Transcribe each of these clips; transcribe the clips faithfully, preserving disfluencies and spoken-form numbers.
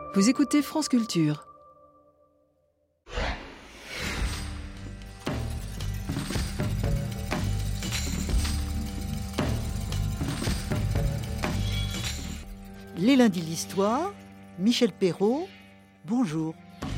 Vous écoutez France Culture. Les lundis de l'histoire, Michel Perrault, bonjour.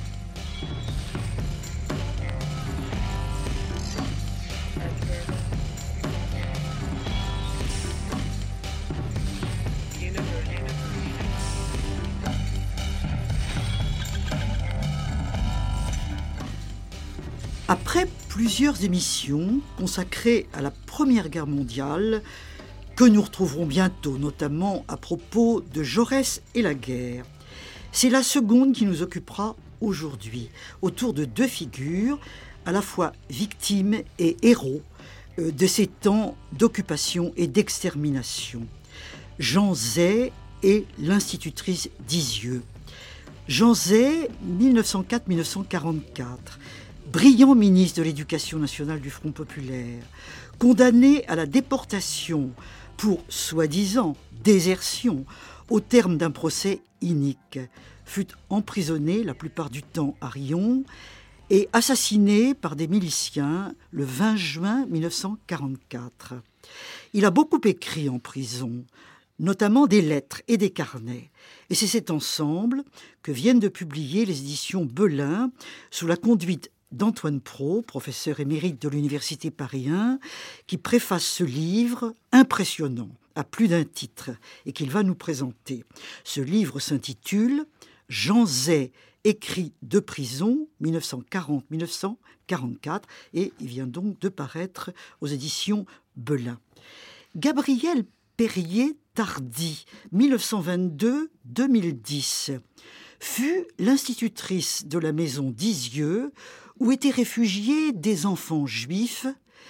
Après plusieurs émissions consacrées à la Première Guerre mondiale, que nous retrouverons bientôt, notamment à propos de Jaurès et la guerre, c'est la seconde qui nous occupera aujourd'hui, autour de deux figures, à la fois victimes et héros de ces temps d'occupation et d'extermination. Jean Zay et l'institutrice Dizieux. Jean Zay, mille neuf cent quatre à mille neuf cent quarante-quatre, brillant ministre de l'Éducation nationale du Front populaire, condamné à la déportation pour soi-disant désertion au terme d'un procès inique, fut emprisonné la plupart du temps à Riom et assassiné par des miliciens le vingt juin mille neuf cent quarante-quatre. Il a beaucoup écrit en prison, notamment des lettres et des carnets. Et c'est cet ensemble que viennent de publier les éditions Belin sous la conduite d'Antoine Prot, professeur émérite de l'Université Paris un, qui préface ce livre impressionnant, à plus d'un titre, et qu'il va nous présenter. Ce livre s'intitule « Jean Zay, écrit de prison, mille neuf cent quarante à mille neuf cent quarante-quatre » et il vient donc de paraître aux éditions Belin. Gabrielle Périer-Tardy, mille neuf cent vingt-deux à deux mille dix, fut l'institutrice de la maison Dizieux, où étaient réfugiés des enfants juifs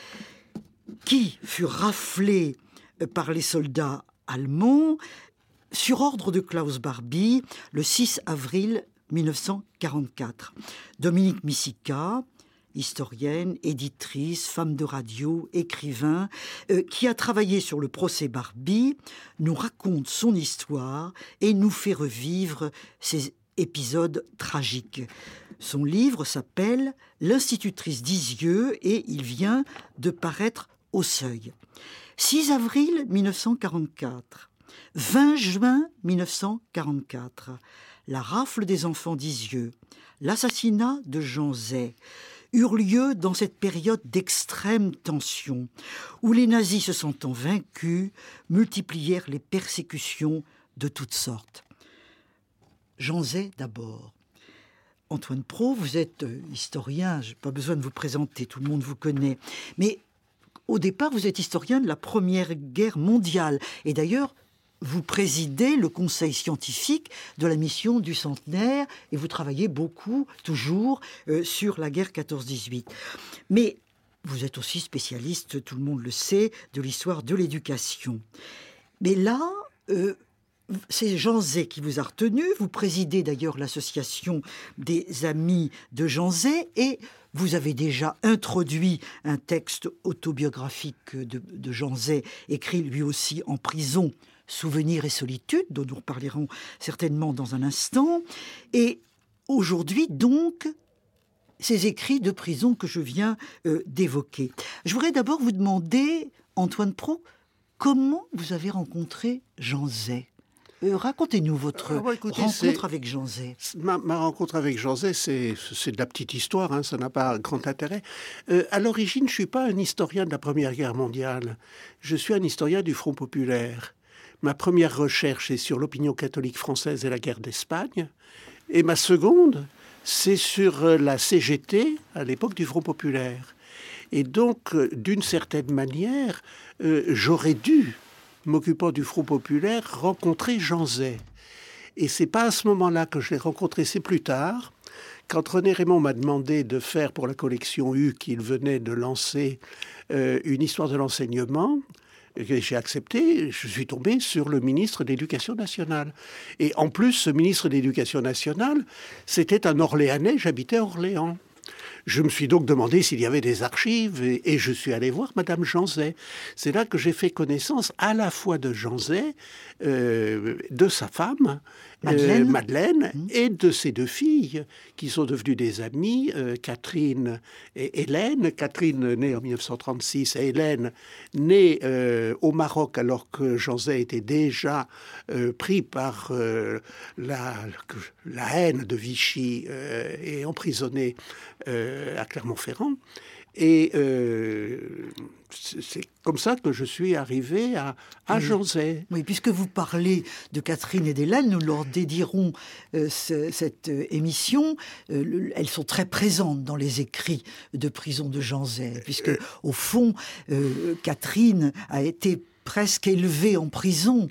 qui furent raflés par les soldats allemands sur ordre de Klaus Barbie le six avril mille neuf cent quarante-quatre. Dominique Missika, historienne, éditrice, femme de radio, écrivain, euh, qui a travaillé sur le procès Barbie, nous raconte son histoire et nous fait revivre ces épisodes tragiques. Son livre s'appelle « L'institutrice Dizieux » et il vient de paraître au Seuil. six avril mille neuf cent quarante-quatre, vingt juin mille neuf cent quarante-quatre, la rafle des enfants Dizieux, l'assassinat de Jean Zay eurent lieu dans cette période d'extrême tension, où les nazis, se sentant vaincus, multiplièrent les persécutions de toutes sortes. Jean Zay d'abord. Antoine Prot, vous êtes historien, je n'ai pas besoin de vous présenter, tout le monde vous connaît. Mais au départ, vous êtes historien de la Première Guerre mondiale. Et d'ailleurs, vous présidez le conseil scientifique de la mission du centenaire et vous travaillez beaucoup, toujours, euh, sur la guerre quatorze dix-huit. Mais vous êtes aussi spécialiste, tout le monde le sait, de l'histoire de l'éducation. Mais là, euh, c'est Jean Zay qui vous a retenu. Vous présidez d'ailleurs l'association des amis de Jean Zay et vous avez déjà introduit un texte autobiographique de, de Jean Zay, écrit lui aussi en prison, Souvenirs et solitude, dont nous reparlerons certainement dans un instant. Et aujourd'hui, donc, ces écrits de prison que je viens euh, d'évoquer. Je voudrais d'abord vous demander, Antoine Prot, comment vous avez rencontré Jean Zay ? Euh, racontez-nous votre euh, ouais, écoutez, rencontre avec Jean Zay. Ma, ma rencontre avec Jean Zay, c'est, c'est de la petite histoire, hein, ça n'a pas grand intérêt. Euh, à l'origine, je ne suis pas un historien de la Première Guerre mondiale. Je suis un historien du Front populaire. Ma première recherche est sur l'opinion catholique française et la guerre d'Espagne. Et ma seconde, c'est sur la C G T à l'époque du Front populaire. Et donc, d'une certaine manière, euh, j'aurais dû, m'occupant du Front populaire, rencontrer Jean Zay. Et c'est pas à ce moment-là que je l'ai rencontré, c'est plus tard, quand René Raymond m'a demandé de faire pour la collection U qu'il venait de lancer euh, une histoire de l'enseignement. J'ai accepté, je suis tombé sur le ministre de l'Éducation nationale. Et en plus, ce ministre de l'Éducation nationale, c'était un Orléanais, j'habitais à Orléans. je me suis donc demandé s'il y avait des archives et, et je suis allé voir Madame Janzet. C'est là que j'ai fait connaissance à la fois de Janzet, euh, de sa femme, Madeleine, euh, Madeleine mmh. et de ses deux filles qui sont devenues des amies, euh, Catherine et Hélène. Catherine née en mille neuf cent trente-six et Hélène née euh, au Maroc alors que Janzet était déjà euh, pris par euh, la, la haine de Vichy euh, et emprisonné euh, à Clermont-Ferrand. Et euh, c'est comme ça que je suis arrivé à, à oui. Janzet. Oui, puisque vous parlez de Catherine et d'Hélène, nous leur dédierons euh, ce, cette euh, émission. Euh, le, elles sont très présentes dans les écrits de prison de Janzet, puisque au fond, euh, Catherine a été presque élevée en prison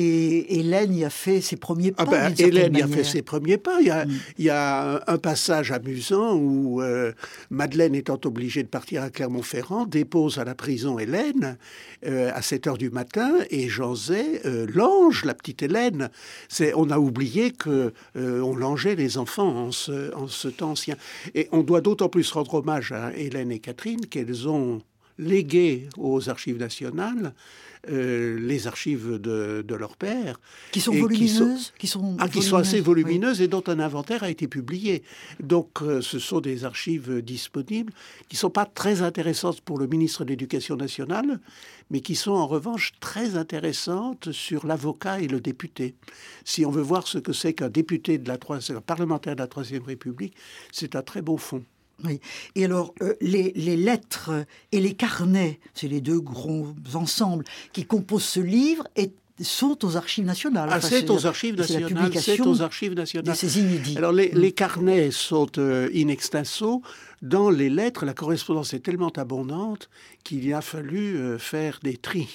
et Hélène y a fait ses premiers pas. Ah ben, Hélène y a fait ses premiers pas. Il y a, mm. il y a un passage amusant où euh, Madeleine, étant obligée de partir à Clermont-Ferrand, dépose à la prison Hélène euh, à sept heures du matin et Janzet euh, lange la petite Hélène. C'est, on a oublié qu'on euh, langeait les enfants en ce, en ce temps ancien. Et on doit d'autant plus rendre hommage à Hélène et Catherine qu'elles ont légué aux archives nationales Euh, les archives de, de leur père. Qui sont volumineuses qui sont, qui sont, ah, qui sont assez volumineuses, oui. Et dont un inventaire a été publié. Donc euh, ce sont des archives disponibles qui ne sont pas très intéressantes pour le ministre de l'Éducation nationale, mais qui sont en revanche très intéressantes sur l'avocat et le député. Si on veut voir ce que c'est qu'un député de la troisième, un parlementaire de la Troisième République, c'est un très bon fond. Oui. Et alors, euh, les, les lettres et les carnets, c'est les deux gros ensembles qui composent ce livre, et sont aux archives nationales. Ah, enfin, c'est, c'est aux archives nationales. C'est aux archives nationales. Ces inédits. Alors, les, mmh. les carnets sont euh, in extenso. Dans les lettres, la correspondance est tellement abondante qu'il a fallu euh, faire des tris.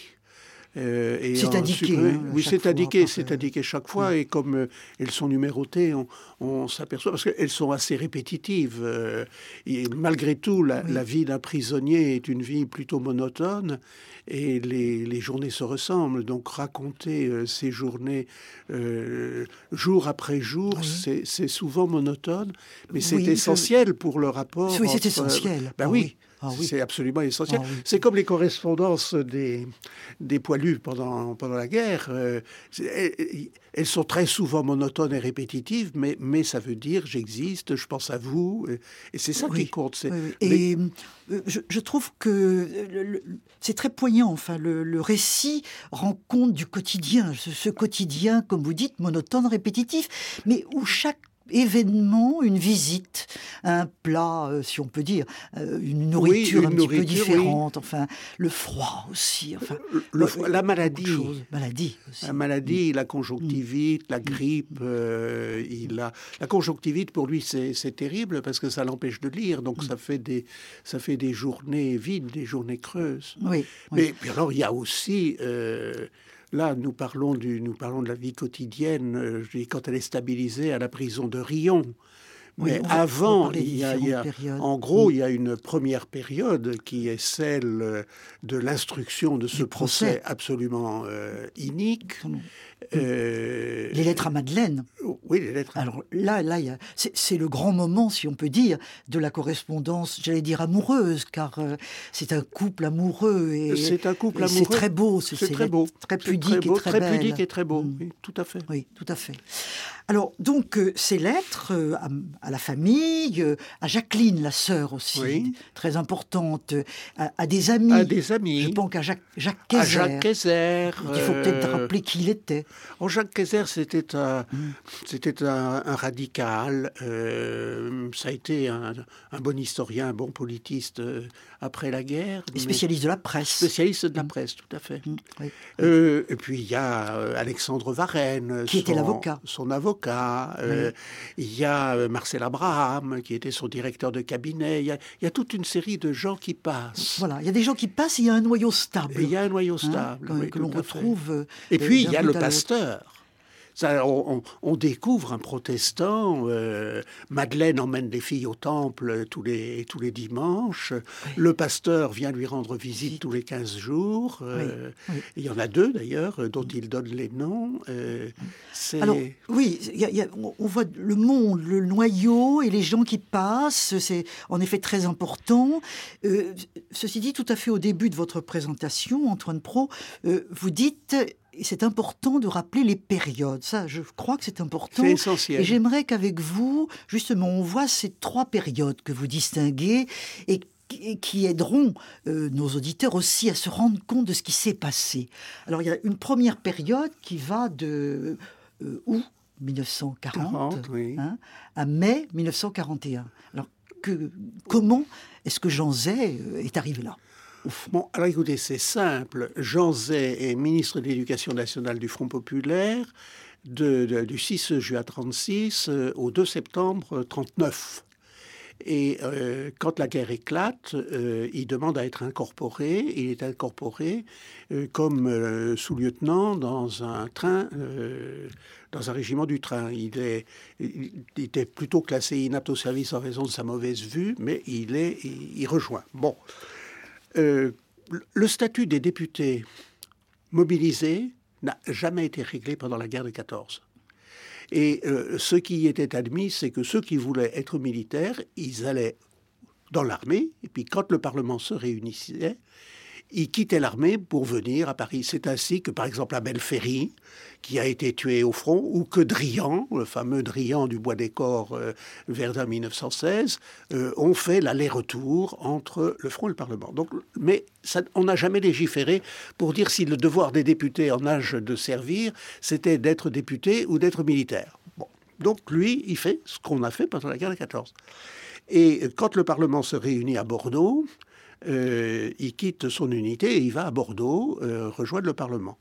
Euh, et c'est indiqué. Hein, oui, c'est indiqué, c'est indiqué chaque fois. Oui. Et comme euh, elles sont numérotées, on, on s'aperçoit, parce qu'elles sont assez répétitives. Euh, et malgré tout, la, oui. la vie d'un prisonnier est une vie plutôt monotone. Et les, les journées se ressemblent. Donc, raconter euh, ces journées euh, jour après jour, oui. c'est, c'est souvent monotone. Mais c'est oui, essentiel je... pour le rapport. Oui, c'est entre... essentiel. Ben ah, oui. oui. Ah, oui. C'est absolument essentiel. Ah, oui. C'est comme les correspondances des, des poilus pendant, pendant la guerre. Euh, elles, elles sont très souvent monotones et répétitives, mais, mais ça veut dire j'existe, je pense à vous. Et c'est ça oui. qui compte. C'est, oui, oui. Et mais... je, je trouve que le, le, c'est très poignant. Enfin, le, le récit rend compte du quotidien. Ce, ce quotidien, comme vous dites, monotone, répétitif, mais où chaque événement, une visite, un plat, euh, si on peut dire, euh, une nourriture oui, une un nourriture, petit peu différente, oui. Enfin, le froid aussi, enfin, le, le froid, la maladie, maladie aussi. la maladie, mmh. la conjonctivite, mmh. la grippe, euh, il a la conjonctivite pour lui c'est, c'est terrible parce que ça l'empêche de lire, donc mmh. ça fait des ça fait des journées vides, des journées creuses. Oui. Mais oui. alors il y a aussi euh, Là, nous parlons, du, nous parlons de la vie quotidienne, euh, je dis, quand elle est stabilisée à la prison de Riom. Mais oui, avant, il y a, il y a, en gros, oui. il y a une première période qui est celle de l'instruction de ce du procès, procès absolument euh, inique. Euh, les lettres à Madeleine. Oui, les lettres. Alors là, là, il y a, c'est, c'est le grand moment, si on peut dire, de la correspondance, j'allais dire amoureuse, car euh, c'est un couple amoureux. Et, c'est un couple et amoureux. C'est très beau. C'est, c'est très beau. Très pudique c'est très beau, et très, très belle. pudique et très beau. Mmh. Oui, tout à fait. Oui, tout à fait. Alors, donc, euh, ces lettres euh, à, à la famille, euh, à Jacqueline, la sœur aussi, oui. très importante, à, à des amis. À des amis. Je pense qu'à Jacques, Jacques Kayser. À Jacques Kayser. Il faut euh... peut-être rappeler qui il était. Oh, Jacques Kayser, c'était un, mmh. c'était un, un radical. Euh, ça a été un, un bon historien, un bon politiste euh, après la guerre. Et spécialiste de la presse. Spécialiste de la mmh. presse, tout à fait. Mmh. Oui. Euh, et puis, il y a euh, Alexandre Varenne. Qui son, était l'avocat. Son avocat. Euh, oui. Il y a euh, Marcel Abraham, qui était son directeur de cabinet. Il y a, il y a toute une série de gens qui passent. Voilà, il y a des gens qui passent, il y a un noyau stable. Et il y a un noyau stable. Hein, oui, que l'on retrouve. Et puis, il y a le pasteur. Ça, on, on, on découvre un protestant. Euh, Madeleine emmène les filles au temple tous les, tous les dimanches. Oui. Le pasteur vient lui rendre visite tous les quinze jours. Euh, oui. Oui. Il y en a deux, d'ailleurs, dont il donne les noms. Euh, c'est... Alors, oui, y a, y a, on voit le monde, le noyau et les gens qui passent. C'est en effet très important. Euh, ceci dit, tout à fait au début de votre présentation, Antoine Prot, euh, vous dites... Et c'est important de rappeler les périodes. Ça, je crois que c'est important. C'est essentiel. Et j'aimerais qu'avec vous, justement, on voit ces trois périodes que vous distinguez et qui aideront euh, nos auditeurs aussi à se rendre compte de ce qui s'est passé. Alors, il y a une première période qui va de euh, août mille neuf cent quarante quarante, oui. hein, à mai mille neuf cent quarante et un. Alors, que, comment est-ce que Jean Zay est arrivé là ? Bon, alors écoutez, c'est simple. Jean Zay est ministre de l'Éducation nationale du Front populaire de, de, du six juin trente-six euh, au deux septembre trente-neuf. Et euh, quand la guerre éclate, euh, il demande à être incorporé. Il est incorporé euh, comme euh, sous-lieutenant dans un train, euh, dans un régiment du train. Il, est, il était plutôt classé inapte au service en raison de sa mauvaise vue, mais il, est, il, il rejoint. Bon. Euh, le statut des députés mobilisés n'a jamais été réglé pendant la guerre de quatorze. Et euh, ce qui était admis, c'est que ceux qui voulaient être militaires, ils allaient dans l'armée, et puis quand le Parlement se réunissait, ils quittaient l'armée pour venir à Paris. C'est ainsi que, par exemple, Abel Ferry, qui a été tué au front, ou que Drian, le fameux Drian du Bois des Corps, euh, Verdun mille neuf cent seize, euh, ont fait l'aller-retour entre le front et le Parlement. Donc, mais ça, on n'a jamais légiféré pour dire si le devoir des députés en âge de servir, c'était d'être député ou d'être militaire. Bon. Donc lui, il fait ce qu'on a fait pendant la guerre de quatorze. Et quand le Parlement se réunit à Bordeaux, Euh, il quitte son unité et il va à Bordeaux euh, rejoindre le Parlement.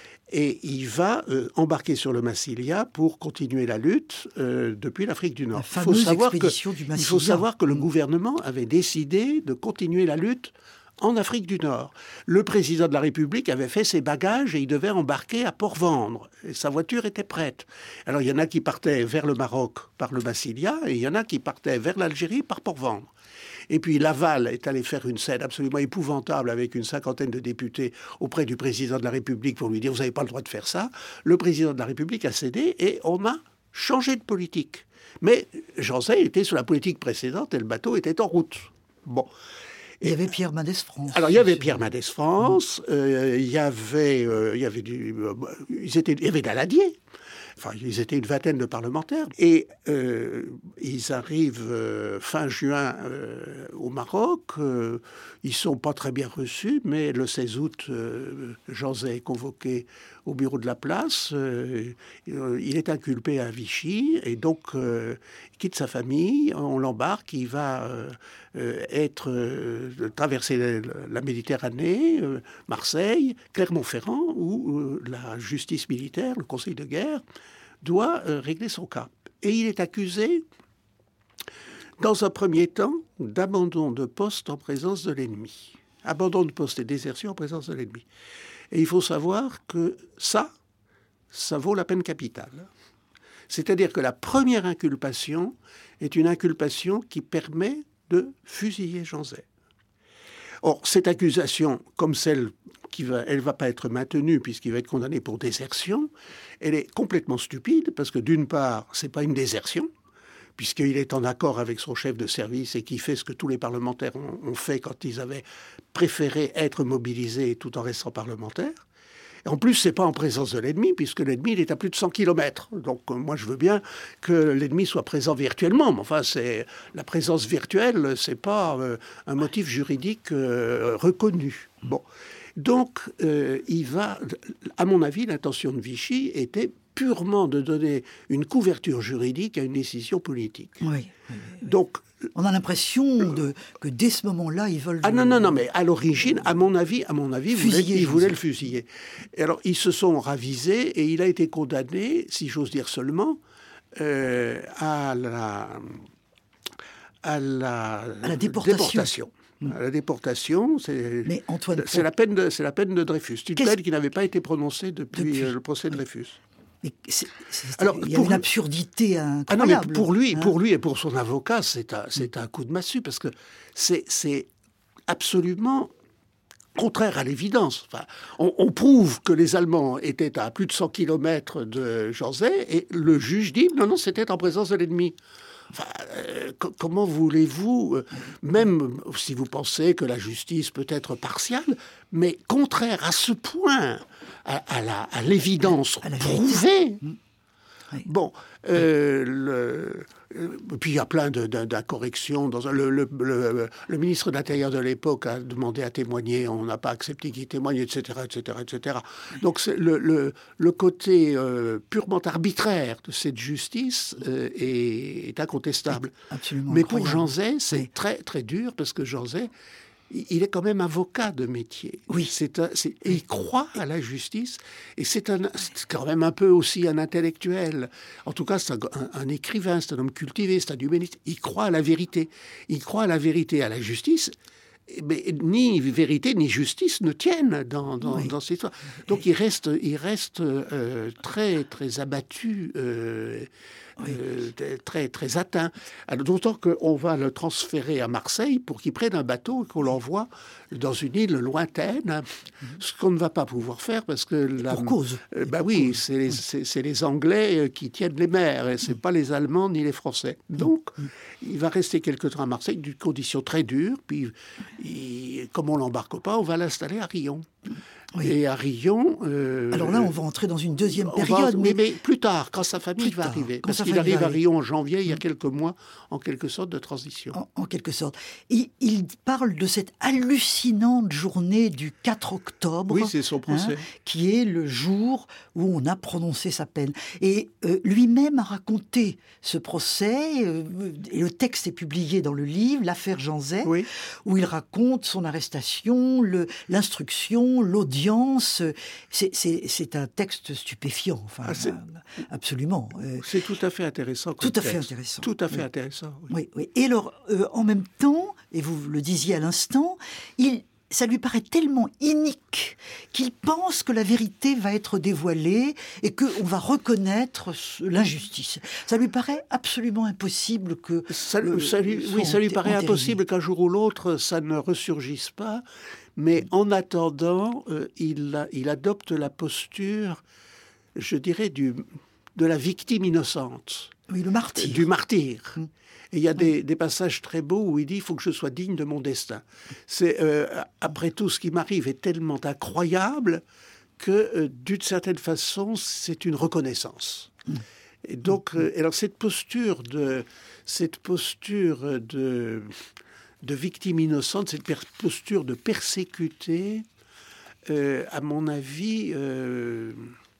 Et il va euh, embarquer sur le Massilia pour continuer la lutte euh, depuis l'Afrique du Nord. La fameuse expédition du Il Massilia. faut savoir que le gouvernement avait décidé de continuer la lutte en Afrique du Nord. Le président de la République avait fait ses bagages et il devait embarquer à Port-Vendre. Et sa voiture était prête. Alors il y en a qui partaient vers le Maroc par le Massilia et il y en a qui partaient vers l'Algérie par Port-Vendre. Et puis Laval est allé faire une scène absolument épouvantable avec une cinquantaine de députés auprès du président de la République pour lui dire « vous n'avez pas le droit de faire ça ». Le président de la République a cédé et on a changé de politique. Mais Jean Zay était sur la politique précédente et le bateau était en route. Bon. Il y avait Pierre Mendès France. Alors, il y avait Pierre Mendès France, euh, il y avait, euh, il y avait du, euh, ils étaient, il y avait Daladier. Enfin, ils étaient une vingtaine de parlementaires. Et euh, ils arrivent euh, fin juin euh, au Maroc. Euh, ils sont pas très bien reçus, mais le seize août, euh, Jean Zay est convoqué au bureau de la place. Euh, il est inculpé à Vichy et donc euh, il quitte sa famille. On l'embarque. Il va euh, euh, être euh, traverser la, la Méditerranée, euh, Marseille, Clermont-Ferrand, où euh, la justice militaire, le Conseil de guerre, doit euh, régler son cas. Et il est accusé, dans un premier temps, d'abandon de poste en présence de l'ennemi. Abandon de poste et désertion en présence de l'ennemi. Et il faut savoir que ça, ça vaut la peine capitale. C'est-à-dire que la première inculpation est une inculpation qui permet de fusiller Jean Zay. Or, cette accusation, comme celle qui va, elle ne va pas être maintenue puisqu'il va être condamné pour désertion, elle est complètement stupide parce que d'une part, ce n'est pas une désertion, puisqu'il est en accord avec son chef de service et qui fait ce que tous les parlementaires ont, ont fait quand ils avaient préféré être mobilisés tout en restant parlementaires. Et en plus, ce n'est pas en présence de l'ennemi, puisque l'ennemi, il est à plus de cent kilomètres. Donc, euh, moi, je veux bien que l'ennemi soit présent virtuellement. Mais enfin, c'est, la présence virtuelle, ce n'est pas euh, un motif juridique euh, reconnu. Bon. Donc, euh, il va, à mon avis, l'intention de Vichy était purement de donner une couverture juridique à une décision politique. Oui. oui, oui. Donc, on a l'impression de, que dès ce moment-là, ils veulent... Ah non, non, non, mais à l'origine, à mon avis, à mon avis, fusiller, ils voulaient le fusiller. Et alors, ils se sont ravisés et il a été condamné, si j'ose dire seulement, euh, à la... à la, à la déportation. déportation. À la déportation, c'est, mais Antoine, c'est, la peine de, c'est la peine de Dreyfus. C'est une peine qui n'avait pas été prononcée depuis, depuis... Euh, le procès de Dreyfus. Mais c'est, c'est, Alors, il y a pour une lui- absurdité incroyable. Ah non, mais pour lui, hein. pour lui et pour son avocat, c'est un, c'est un coup de massue parce que c'est, c'est absolument contraire à l'évidence. Enfin, on, on prouve que les Allemands étaient à plus de cent kilomètres de Janzay et le juge dit non, non, c'était en présence de l'ennemi. Enfin, euh, co- comment voulez-vous, euh, même si vous pensez que la justice peut être partiale, mais contraire à ce point à, à la, à l'évidence À la vérité. prouvée. Oui. Bon, euh, le, euh, puis il y a plein de- de- d'incorrections. Dans un- le, le- le- le ministre de l'Intérieur de l'époque a demandé à témoigner, on n'a pas accepté qu'il témoigne, et cetera, et cetera, et cetera. Donc c'est le, le, le côté euh, purement arbitraire de cette justice euh, est, est incontestable. Absolument Mais pour incroyable. Janzay, c'est Oui. très très dur parce que Janzay, il il est quand même avocat de métier. Oui. C'est un- c'est- et il croit à la justice. Et c'est, un, c'est quand même un peu aussi un intellectuel. En tout cas, c'est un, un- un écrivain, c'est un homme cultivé, c'est un humaniste. Il croit à la vérité. Il croit à la vérité, à la justice. Mais ni vérité ni justice ne tiennent dans, dans, Oui. dans cette histoire. Donc il reste, il reste euh, très, très abattu, euh, euh, très, très atteint. Alors, d'autant qu'on va le transférer à Marseille pour qu'il prenne un bateau et qu'on l'envoie dans une île lointaine, ce qu'on ne va pas pouvoir faire parce que... La, Pour cause. euh, bah oui, c'est les, c'est- c'est les Anglais euh, qui tiennent les mers et c'est pas les Allemands ni les Français. Donc, il va rester quelque temps à Marseille, d'une condition très dure. Puis, il- comme on l'embarque pas, on va l'installer à Rion. Oui. Et à Rion... euh, Alors là, on va entrer dans une deuxième on va- période. oui, mais... mais plus tard, quand sa famille Plus va tard, arriver. quand Parce sa qu'il famille arrive va à arriver. Rion en janvier, il y a quelques mois, en quelque sorte, de transition. En, en quelque sorte. Il, il parle de cette hallucinante journée du quatre octobre. Oui, c'est son procès. Qui est le jour où on a prononcé sa peine. Et euh, lui-même a raconté ce procès, euh, et le texte est publié dans le livre, l'affaire Janzay, Oui. où il raconte son arrestation, le- l'instruction, l'audience. C'est, c'est- c'est un texte stupéfiant, enfin, Ah, c'est- euh, absolument. Euh, C'est tout à fait intéressant. comme Tout à fait texte. intéressant. Tout à fait Oui. intéressant. oui. Oui, oui. Et alors, euh, en même temps, et vous le disiez à l'instant, il, ça lui paraît tellement inique qu'il pense que la vérité va être dévoilée et qu'on va reconnaître ce- l'injustice. Ça lui paraît absolument impossible que... Ça, euh, ça lui, soit oui, ça lui enté- paraît entériné. impossible qu'un jour ou l'autre, ça ne ressurgisse pas. Mais en attendant, euh, il, a- il adopte la posture, je dirais, du, de la victime innocente, Oui, le martyr. du martyr. Mm. Et il y a des, des passages très beaux où il dit « il faut que je sois digne de mon destin ». C'est euh, après tout, ce qui m'arrive est tellement incroyable que, euh, d'une certaine façon, c'est une reconnaissance. Et donc, euh, alors cette posture de cette posture de de victime innocente, cette per- posture de persécuté, euh, à mon avis, euh,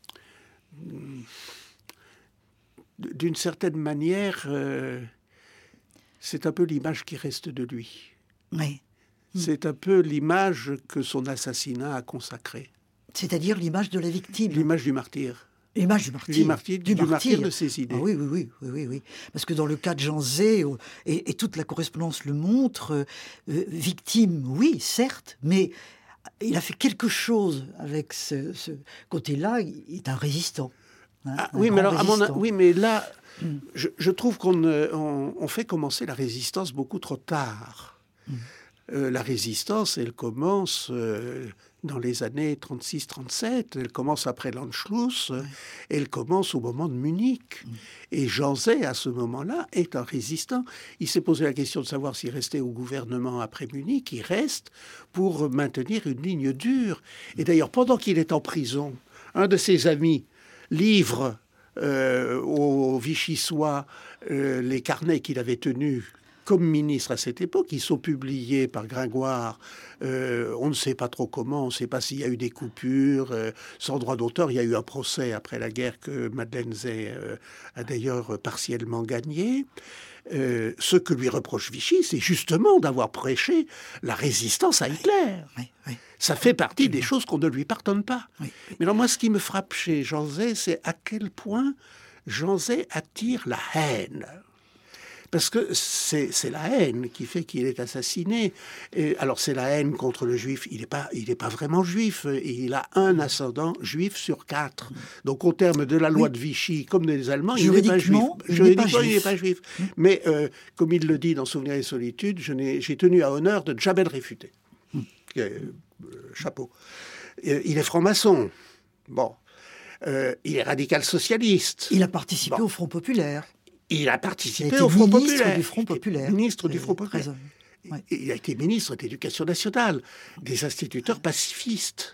d'une certaine manière, euh, c'est un peu l'image qui reste de lui. Oui. C'est un peu l'image que son assassinat a consacrée. C'est-à-dire l'image de la victime. L'image du martyr. L'image du martyr. Du martyr, du martyr de ses idées. Ah oui, oui, oui, oui, oui, oui. Parce que dans le cas de Janzay, euh, et, et toute la correspondance le montre, euh, euh, victime, oui, certes, mais il a fait quelque chose avec ce, ce côté-là. Il est un résistant. hein, Ah, un oui, mais grand alors, à mon, résistant. oui, mais là, je, je trouve qu'on euh, on, on fait commencer la résistance beaucoup trop tard. Euh, la résistance, elle commence euh, dans les années trente-six trente-sept, elle commence après l'Anschluss, euh, elle commence au moment de Munich. Et Janzay, à ce moment-là, est un résistant. Il s'est posé la question de savoir s'il restait au gouvernement après Munich. Il reste pour maintenir une ligne dure. Et d'ailleurs, pendant qu'il est en prison, un de ses amis livre euh, aux Vichysois euh, les carnets qu'il avait tenus comme ministre à cette époque. Ils sont publiés par Gringoire. Euh, on ne sait pas trop comment, on ne sait pas s'il y a eu des coupures. Euh, sans droit d'auteur, il y a eu un procès après la guerre que Madeleine Zay euh, a d'ailleurs partiellement gagné. Euh, ce que lui reproche Vichy, c'est justement d'avoir prêché la résistance à Hitler. Oui, oui. Ça fait partie des choses qu'on ne lui pardonne pas. Oui. Mais alors moi, ce qui me frappe chez Janzay, c'est à quel point Janzay attire la haine. Parce que c'est, c'est la haine qui fait qu'il est assassiné. Et alors c'est la haine contre le juif. Il n'est pas, il n'est pas vraiment juif. Il a un ascendant juif sur quatre. Donc au terme de la loi oui. de Vichy, comme des Allemands, il n'est pas juif. Juridiquement, il n'est pas juif. Mmh. Mais euh, comme il le dit dans Souvenirs et solitude, je n'ai, j'ai tenu à honneur de ne jamais le réfuter. Mmh. Euh, chapeau. Euh, il est franc-maçon. Bon. Euh, il est radical socialiste. Il a participé bon. au Front populaire. Il a participé il a au Front ministre populaire. Du Front populaire. Ministre du Front populaire. Très... ouais. Il a été ministre de l'Éducation nationale, des instituteurs pacifistes.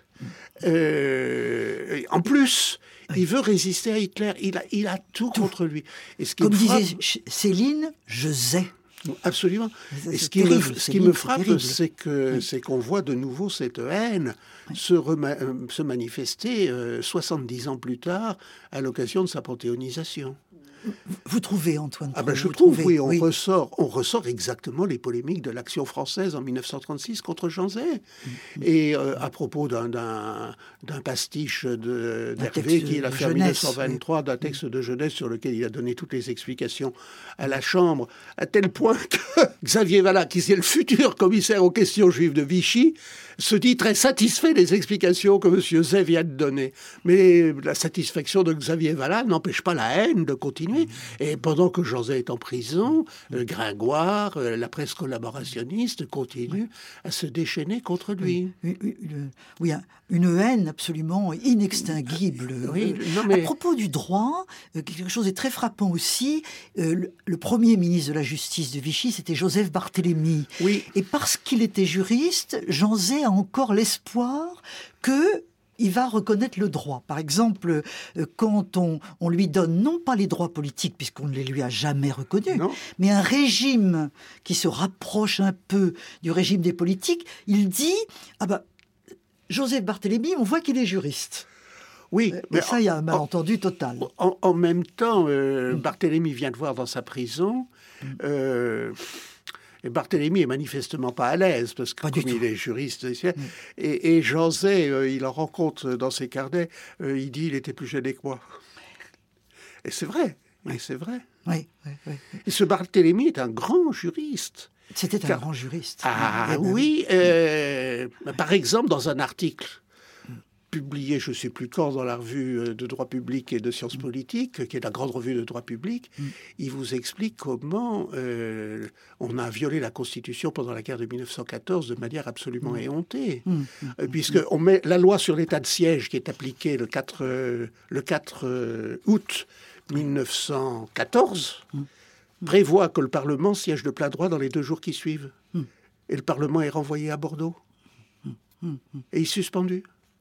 Euh, en plus, oui. il veut résister à Hitler. Il a, il a tout, tout contre lui. Et ce qui Comme frappe... disait Céline, je sais. Absolument. C'est Et ce qui, terrible, me, ce qui Céline, me frappe, c'est, c'est, que, oui. c'est qu'on voit de nouveau cette haine oui. se, rema- se manifester euh, soixante-dix ans plus tard à l'occasion de sa panthéonisation. Vous trouvez, Antoine Ah ben je vous trouve, trouvez, oui, on, oui. Ressort, on ressort exactement les polémiques de l'Action française en dix-neuf cent trente-six contre Jean Zay. Mmh. Et euh, à propos d'un, d'un, d'un pastiche de, d'Hervé qu'il a fait en dix-neuf cent vingt-trois, oui. d'un texte de jeunesse sur lequel il a donné toutes les explications à la Chambre, à tel point que Xavier Vallat, qui est le futur commissaire aux questions juives de Vichy, se dit très satisfait des explications que M. Zay vient de donner. Mais la satisfaction de Xavier Vallat n'empêche pas la haine de continuer. Et pendant que Jean Zay est en prison, euh, Gringoire, euh, la presse collaborationniste continue à se déchaîner contre lui. Oui, oui une haine absolument inextinguible. Oui, non, mais... À propos du droit, quelque chose est très frappant aussi. Le, le premier ministre de la Justice de Vichy, c'était Joseph Barthélemy. Oui. Et parce qu'il était juriste, Jean Zay a encore l'espoir que il va reconnaître le droit. Par exemple, quand on, on lui donne non pas les droits politiques, puisqu'on ne les lui a jamais reconnus, non. mais un régime qui se rapproche un peu du régime des politiques, il dit « Ah ben, Joseph Barthélemy, on voit qu'il est juriste ». Oui, et mais ça, il y a un malentendu en, total. En, en même temps, euh, mmh. Barthélemy vient de voir dans sa prison... Mmh. Euh, Et Barthélemy est manifestement pas à l'aise, parce que pas comme il est juriste, mmh. et, et Jean Zay, euh, il en rencontre dans ses carnets, euh, il dit il était plus gêné que moi. Et c'est vrai, oui. et c'est vrai. Oui, oui, oui. Et ce Barthélemy est un grand juriste. C'était Car... un grand juriste. Ah oui, oui euh, par exemple, dans un article publié, je ne sais plus quand, dans la revue de droit public et de sciences mmh. politiques, qui est la grande revue de droit public, mmh. il vous explique comment euh, on a violé la Constitution pendant la guerre de dix-neuf cent quatorze de manière absolument mmh. éhontée. Mmh. Euh, Puisque on met la loi sur l'état de siège qui est appliquée le quatre, euh, le quatre euh, août dix-neuf cent quatorze, mmh. prévoit que le Parlement siège de plein droit dans les deux jours qui suivent. Mmh. Et le Parlement est renvoyé à Bordeaux. Mmh. Mmh. Et il est suspendu.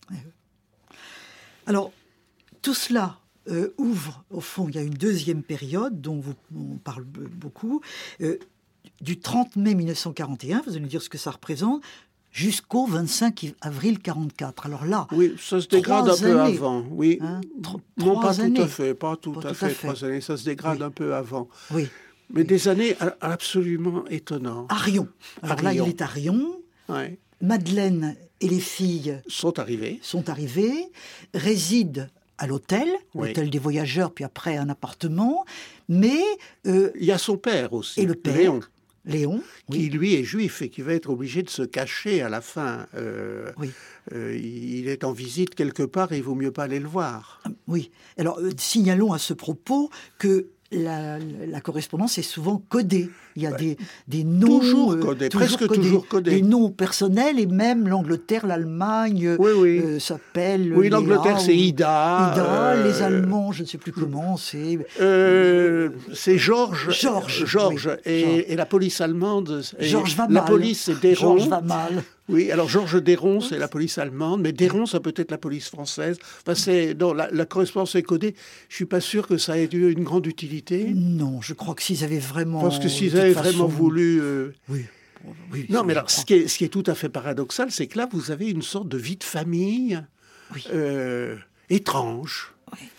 Alors, tout cela euh, ouvre, au fond, il y a une deuxième période dont vous, on parle beaucoup, euh, du trente mai mille neuf cent quarante et un, vous allez me dire ce que ça représente, jusqu'au vingt-cinq avril quarante-quatre. Alors là, oui, ça se dégrade un peu années, avant. Oui, hein, tr- non, pas années. tout à fait, pas tout, pas à, tout fait, à fait. Trois années, ça se dégrade oui. un peu avant. Oui. Mais oui. des années absolument étonnantes. À Rion. Alors à là, Rion. il est à Rion. Ouais. Madeleine et les filles sont arrivées. Sont arrivées, résident à l'hôtel, oui. l'hôtel des voyageurs, puis après un appartement. Mais euh, il y a son père aussi, et le père, Léon. Léon, qui oui. lui est juif et qui va être obligé de se cacher à la fin. Euh, oui. euh, il est en visite quelque part et il vaut mieux pas aller le voir. Oui. Alors euh, signalons à ce propos que La, la correspondance est souvent codée. Il y a ouais. des, des noms... Toujours codés, euh, toujours presque codés, toujours codés. Des noms personnels, et même l'Angleterre, l'Allemagne oui, oui. Euh, s'appelle... Oui, l'Angleterre, c'est Ida. Ida, euh, les Allemands, je ne sais plus comment, c'est... Euh, c'est Georges. Georges. Georges. Oui, et, Georges. et la police allemande... Georges va La mal. police, c'est Déron. Georges va mal. Oui, alors Georges Déron, c'est la police allemande, mais Déron, ça peut être la police française. Enfin, c'est, non, la, la correspondance est codée. Je ne suis pas sûr que ça ait eu une grande utilité. Non, je crois que s'ils avaient vraiment... Parce que s'ils avaient façon... vraiment voulu... Euh... Oui. oui. Non, mais alors, ce qui, est, ce qui est tout à fait paradoxal, c'est que là, vous avez une sorte de vie de famille oui. euh, étrange. Oui.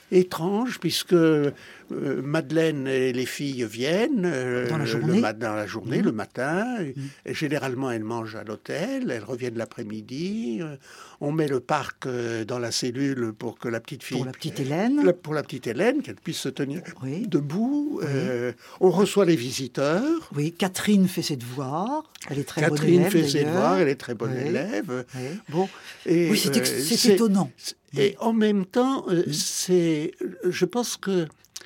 étrange, puisque euh, Madeleine et les filles viennent euh, dans la journée, le, dans la journée mmh. le matin. Mmh. Et généralement, elles mangent à l'hôtel, elles reviennent l'après-midi. Euh, on met le parc euh, dans la cellule pour que la petite fille... Pour la petite Hélène. La, pour la petite Hélène, qu'elle puisse se tenir oui. debout. Oui. Euh, on reçoit les visiteurs. Oui, Catherine fait ses devoirs. Elle est très Catherine bonne élève, fait ses devoirs, elle est très bonne oui. élève. Oui, bon, et, oui c'est, ex- euh, c'est, c'est étonnant. Et en même temps, euh, c'est, je pense que,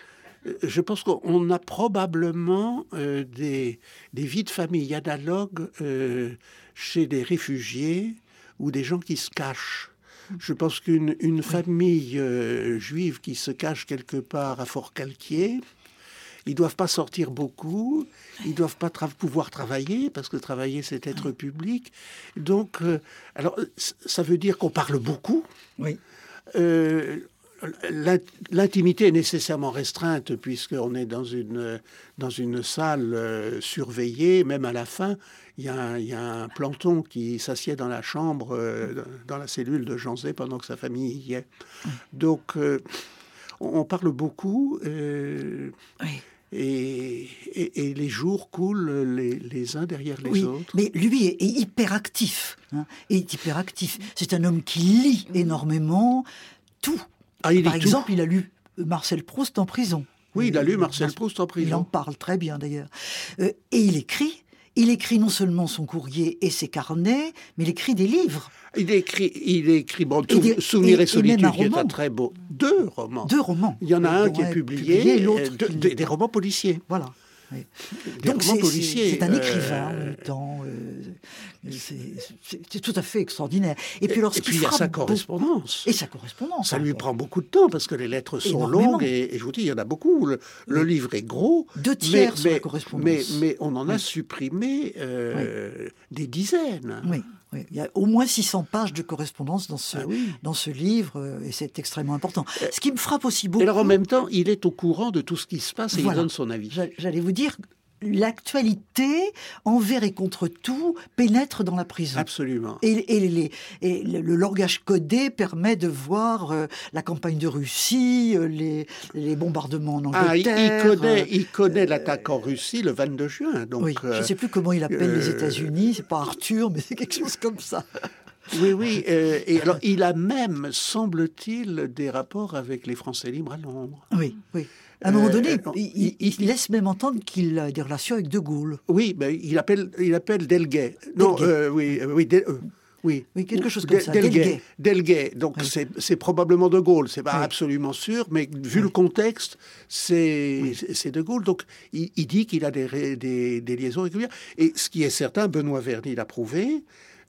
je pense qu'on a probablement euh, des, des vies de famille analogues euh, chez des réfugiés ou des gens qui se cachent. Je pense qu'une une oui. famille euh, juive qui se cache quelque part à Fort-Calquier, ils doivent pas sortir beaucoup, ils doivent pas tra- pouvoir travailler, parce que travailler, c'est être oui. public. Donc, euh, alors, ça veut dire qu'on parle beaucoup. Oui. Euh, l'intimité est nécessairement restreinte, puisqu'on est dans une, dans une salle euh, surveillée. Même à la fin, il y a un, il y a un planton qui s'assied dans la chambre, euh, dans la cellule de Jean Zay, pendant que sa famille y est. Donc, euh, on parle beaucoup. Euh, oui. Et, et, et les jours coulent les, les uns derrière les oui, autres. Mais lui est, est hyperactif. Hein, est hyperactif. C'est un homme qui lit énormément tout. Ah, il Par lit exemple, tout. il a lu Marcel Proust en prison. Oui, il a lu Marcel Proust en prison. Il en parle très bien d'ailleurs. Euh, et il écrit. Il écrit non seulement son courrier et ses carnets, mais il écrit des livres. Il écrit, il écrit bon, tout, des, Souvenir et, et Solitude, et qui est un très beau. Deux romans. Deux romans. Il y en a un qui est publié, publié l'autre de, de, des romans policiers. Voilà. Oui. Des Donc romans c'est, policiers. C'est, c'est un euh... écrivain en même temps. Euh, c'est, c'est, c'est tout à fait extraordinaire. Et puis, alors, et puis il y a sa correspondance. Et sa correspondance. Ça lui prend beaucoup de temps parce que les lettres sont énormément. longues et, et je vous dis, il y en a beaucoup. Le, le oui. livre est gros. Deux tiers mais, sur mais, la correspondance. Mais, mais on en a oui. supprimé euh, oui. des dizaines. Oui. Oui, il y a au moins six cents pages de correspondance dans ce, ah oui. dans ce livre, euh, et c'est extrêmement important. Ce qui me frappe aussi beaucoup... Et alors en même temps, il est au courant de tout ce qui se passe et voilà. il donne son avis. J'allais vous dire, l'actualité, envers et contre tout, pénètre dans la prison. Absolument. Et, et, les, et le, le langage codé permet de voir euh, la campagne de Russie, euh, les, les bombardements en Angleterre. Ah, il, il connaît, il connaît euh, l'attaque en Russie le vingt-deux juin. Donc, oui, je ne sais plus comment il appelle euh, les États-Unis, c'est pas Arthur, mais c'est quelque chose comme ça. Oui, oui. Euh, et alors, il a même, semble-t-il, des rapports avec les Français libres à Londres. Oui, oui. À un moment donné, euh, il, il, il laisse même entendre qu'il a des relations avec De Gaulle. Oui, ben, il appelle, il appelle Delgay. Non, euh, oui, oui, Del, euh, oui. Oui, quelque chose comme de, ça. Delgay. Delgay. Donc, oui. c'est, c'est probablement De Gaulle. C'est pas oui. absolument sûr, mais vu oui. le contexte, c'est, oui. c'est De Gaulle. Donc, il, il dit qu'il a des, des, des liaisons régulières. Et ce qui est certain, Benoît Verny l'a prouvé,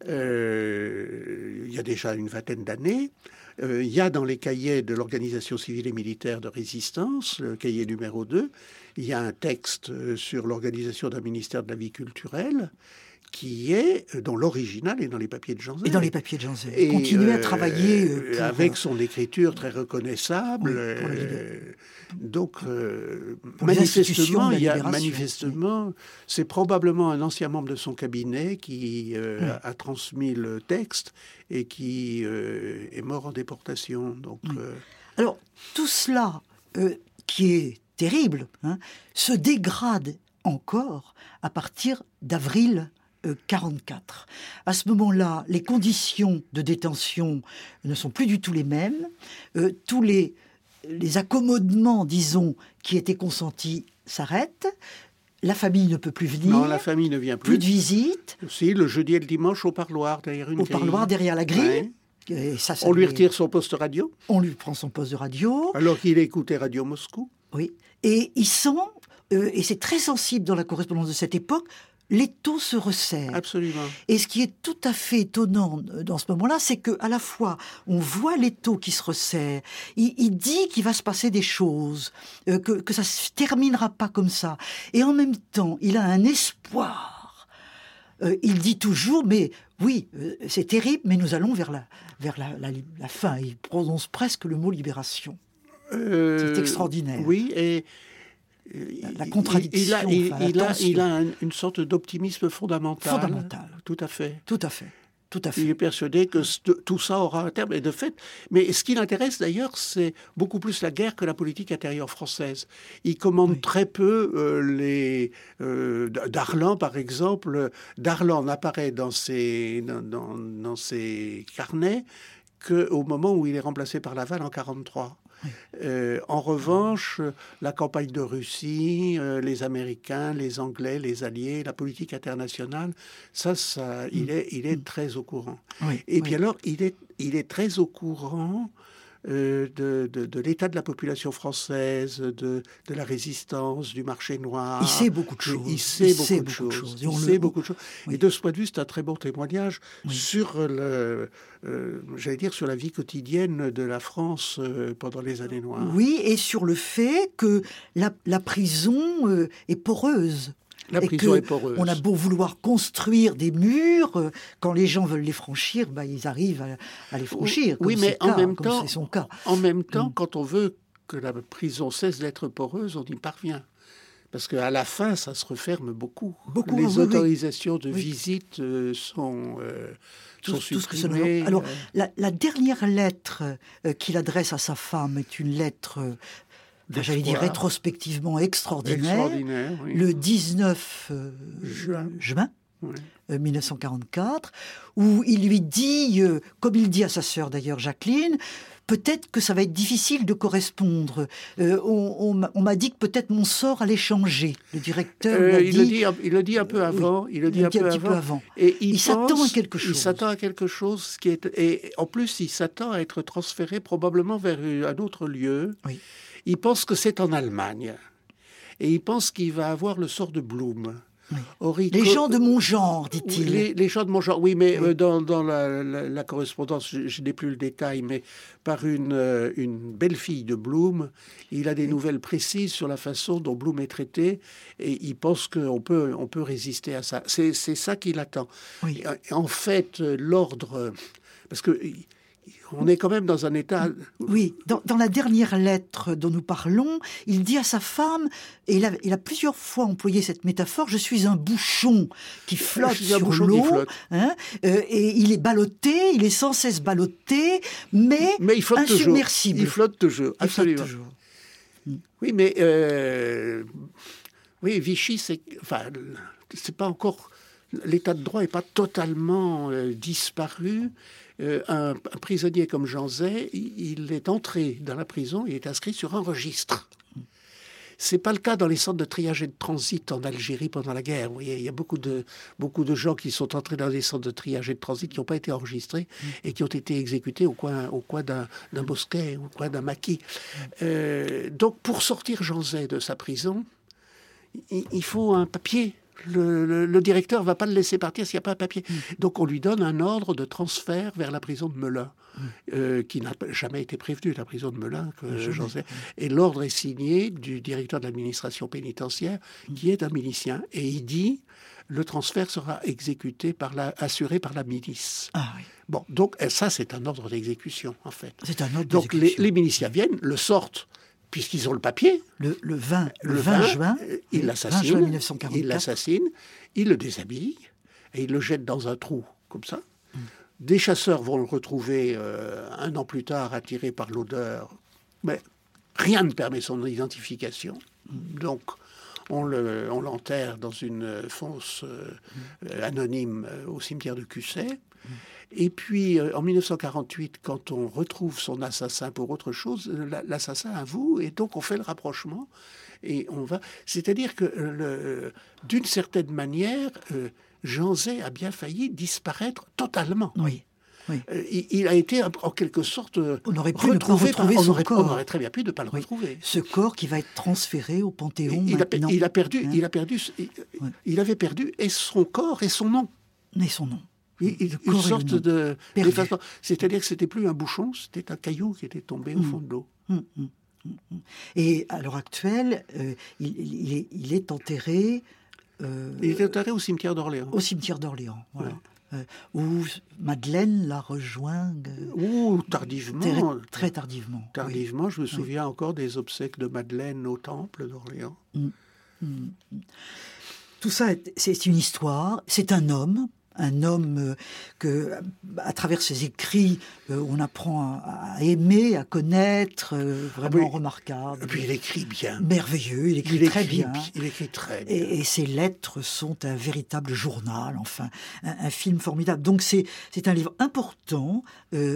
euh, il y a déjà une vingtaine d'années. Euh, il y a dans les cahiers de l'Organisation civile et militaire de résistance, le cahier numéro deux, il y a un texte sur l'organisation d'un ministère de la vie culturelle qui est, dont l'original est dans les papiers de Jean Zay. Et dans les papiers de Jean Zay. Et continuer euh, à travailler. Euh, pour, avec son écriture très reconnaissable. Oui, euh, donc, euh, manifestement, il y a, manifestement oui. c'est probablement un ancien membre de son cabinet qui euh, oui. a, a transmis le texte et qui euh, est mort en déportation. Donc, oui. euh... Alors, tout cela, euh, qui est terrible, hein, se dégrade encore à partir d'avril quarante-quatre. À ce moment-là, les conditions de détention ne sont plus du tout les mêmes. Euh, tous les, les accommodements, disons, qui étaient consentis s'arrêtent. La famille ne peut plus venir. Non, la famille ne vient plus. Plus de visites. Si, le jeudi et le dimanche au parloir, derrière une Au grille. parloir, derrière la grille. Ouais. Et ça, ça on lui met... retire son poste radio. On lui prend son poste de radio. Alors qu'il écoutait Radio Moscou. Oui. Et ils sont, euh, et c'est très sensible dans la correspondance de cette époque, l'étau se resserre. Absolument. Et ce qui est tout à fait étonnant dans ce moment-là, c'est qu'à la fois, on voit l'étau qui se resserre, il, il dit qu'il va se passer des choses, euh, que, que ça ne se terminera pas comme ça. Et en même temps, il a un espoir. Euh, il dit toujours, mais oui, euh, c'est terrible, mais nous allons vers la, vers la, la, la fin. Il prononce presque le mot libération. Euh, c'est extraordinaire. Oui, et... La contradiction. Il a, il, enfin, il a, il a un, une sorte d'optimisme fondamental. Fondamental. Tout à fait. Tout à fait. Tout à fait. Il est persuadé que tout ça aura un terme. Et de fait, mais ce qui l'intéresse d'ailleurs, c'est beaucoup plus la guerre que la politique intérieure française. Il commande oui. très peu euh, les euh, Darlan, par exemple. Darlan n'apparaît dans ses dans, dans, dans ses carnets qu'au moment où il est remplacé par Laval en quarante-trois. Oui. Euh, en revanche, la campagne de Russie, euh, les Américains, les Anglais, les Alliés, la politique internationale, ça, ça, mm. il est, il est mm. très au courant. Oui, Et oui. puis alors, il est, il est très au courant euh, de, de, de l'état de la population française, de, de la résistance, du marché noir. Il sait beaucoup de choses. Il sait, il beaucoup, sait de beaucoup de choses. Il sait le... beaucoup de choses. Oui. Et de ce point de vue, c'est un très bon témoignage oui. sur le, euh, j'allais dire, sur la vie quotidienne de la France euh, pendant les années noires. Oui, et sur le fait que la, la prison euh, est poreuse. La et prison est poreuse. On a beau vouloir construire des murs, euh, quand les gens veulent les franchir, bah, ils arrivent à, à les franchir. Oui, mais en, cas, même temps, son cas. en même temps, mm. quand on veut que la prison cesse d'être poreuse, on y parvient. Parce qu'à la fin, ça se referme beaucoup. beaucoup les oui, autorisations de oui. visite euh, sont, euh, tout, sont tout supprimées. Ce que Alors, la, la dernière lettre euh, qu'il adresse à sa femme est une lettre... Euh, Enfin, j'allais dire rétrospectivement extraordinaire, extraordinaire oui. le dix-neuf euh, juin, juin oui. euh, mille neuf cent quarante-quatre, où il lui dit, euh, comme il dit à sa sœur d'ailleurs Jacqueline, peut-être que ça va être difficile de correspondre. Euh, on, on, on m'a dit que peut-être mon sort allait changer. Le directeur euh, l'a il dit. Le dit. Il le dit un peu avant. Oui, il le dit, il un, dit peu, un petit avant. peu avant. Et il, il pense, s'attend à quelque chose. Il s'attend à quelque chose qui est. Et en plus, il s'attend à être transféré probablement vers un autre lieu. Oui. Il pense que c'est en Allemagne. Et il pense qu'il va avoir le sort de Blum. Oui. Or, il les co- gens de mon genre, dit-il. Les, les gens de mon genre, oui, mais oui. Euh, dans, dans la, la, la correspondance, je, je n'ai plus le détail, mais par une, euh, une belle-fille de Blum, il a des oui. nouvelles précises sur la façon dont Blum est traité, et il pense qu'on peut, on peut résister à ça. C'est, c'est ça qu'il attend. Oui. Et, en fait, l'ordre... Parce que... On est quand même dans un état... Oui, dans, dans la dernière lettre dont nous parlons, il dit à sa femme, et il a, il a plusieurs fois employé cette métaphore, je suis un bouchon qui flotte sur l'eau, hein, euh, et il est ballotté, il est sans cesse ballotté, mais, mais il flotte insubmersible. Toujours. Il flotte toujours, il absolument. Flotte toujours. Oui, mais... Euh, oui, Vichy, c'est... Enfin, c'est pas encore... L'état de droit n'est pas totalement euh, disparu. Euh, un, un prisonnier comme Jean Zay, il, il est entré dans la prison, il est inscrit sur un registre. C'est pas le cas dans les centres de triage et de transit en Algérie pendant la guerre. Vous voyez, il y a beaucoup de, beaucoup de gens qui sont entrés dans des centres de triage et de transit qui n'ont pas été enregistrés et qui ont été exécutés au coin, au coin d'un, d'un bosquet, au coin d'un maquis. Euh, donc, pour sortir Jean Zay de sa prison, il, il faut un papier. Le, le, le directeur ne va pas le laisser partir s'il n'y a pas un papier. Mmh. Donc on lui donne un ordre de transfert vers la prison de Melun, mmh. euh, qui n'a jamais été prévenu, la prison de Melun, que j'en sais. Et l'ordre est signé du directeur de l'administration pénitentiaire, mmh. qui est un milicien. Et il dit, le transfert sera exécuté par la, assuré par la milice. Ah, oui. Bon, donc ça, c'est un ordre d'exécution, en fait. C'est un ordre donc les, les miliciens viennent, le sortent, puisqu'ils ont le papier. Le, le vingt, le vingt juin, il l'assasine, mille neuf cent quarante-quatre. il l'assasine, il le déshabille et il le jette dans un trou, comme ça. Mm. Des chasseurs vont le retrouver euh, un an plus tard, attirés par l'odeur. Mais rien ne permet son identification. Mm. Donc, on, le, on l'enterre dans une fosse euh, mm. anonyme euh, au cimetière de Cusset. Mm. Et puis, euh, en mille neuf cent quarante-huit, quand on retrouve son assassin pour autre chose, l'assassin avoue, et donc on fait le rapprochement, et on va... C'est-à-dire que, le, d'une certaine manière, euh, Jean Zay a bien failli disparaître totalement. Oui. Oui. Euh, il, il a été, en quelque sorte, on aurait pu retrouvé ne pas retrouver par, son on aurait, corps. On aurait très bien pu ne pas le oui. retrouver. Ce corps qui va être transféré au Panthéon il maintenant. A, il a perdu, hein? il a perdu, il, ouais. il avait perdu et son corps et son nom. Et son nom. Une, une sorte de d'effacement. C'est-à-dire que c'était plus un bouchon, c'était un caillou qui était tombé mmh. au fond de l'eau. Mmh, mmh, mmh. Et à l'heure actuelle, euh, il, il, est, il est enterré... Euh, il est enterré au cimetière d'Orléans. Au cimetière d'Orléans, voilà. Ouais. Euh, où Madeleine l'a rejoint... Euh, Ouh, tardivement. Très, très tardivement. Tardivement, oui. je me souviens oui. encore des obsèques de Madeleine au temple d'Orléans. Mmh. Mmh. Tout ça, c'est une histoire, c'est un homme... un homme euh, que, à travers ses écrits, euh, on apprend à, à aimer, à connaître, euh, vraiment ah oui. remarquable. Et puis il écrit bien. Merveilleux, il écrit il très écrit, bien. Il écrit très bien. Et, et ses lettres sont un véritable journal, enfin, un, un film formidable. Donc c'est, c'est un livre important euh,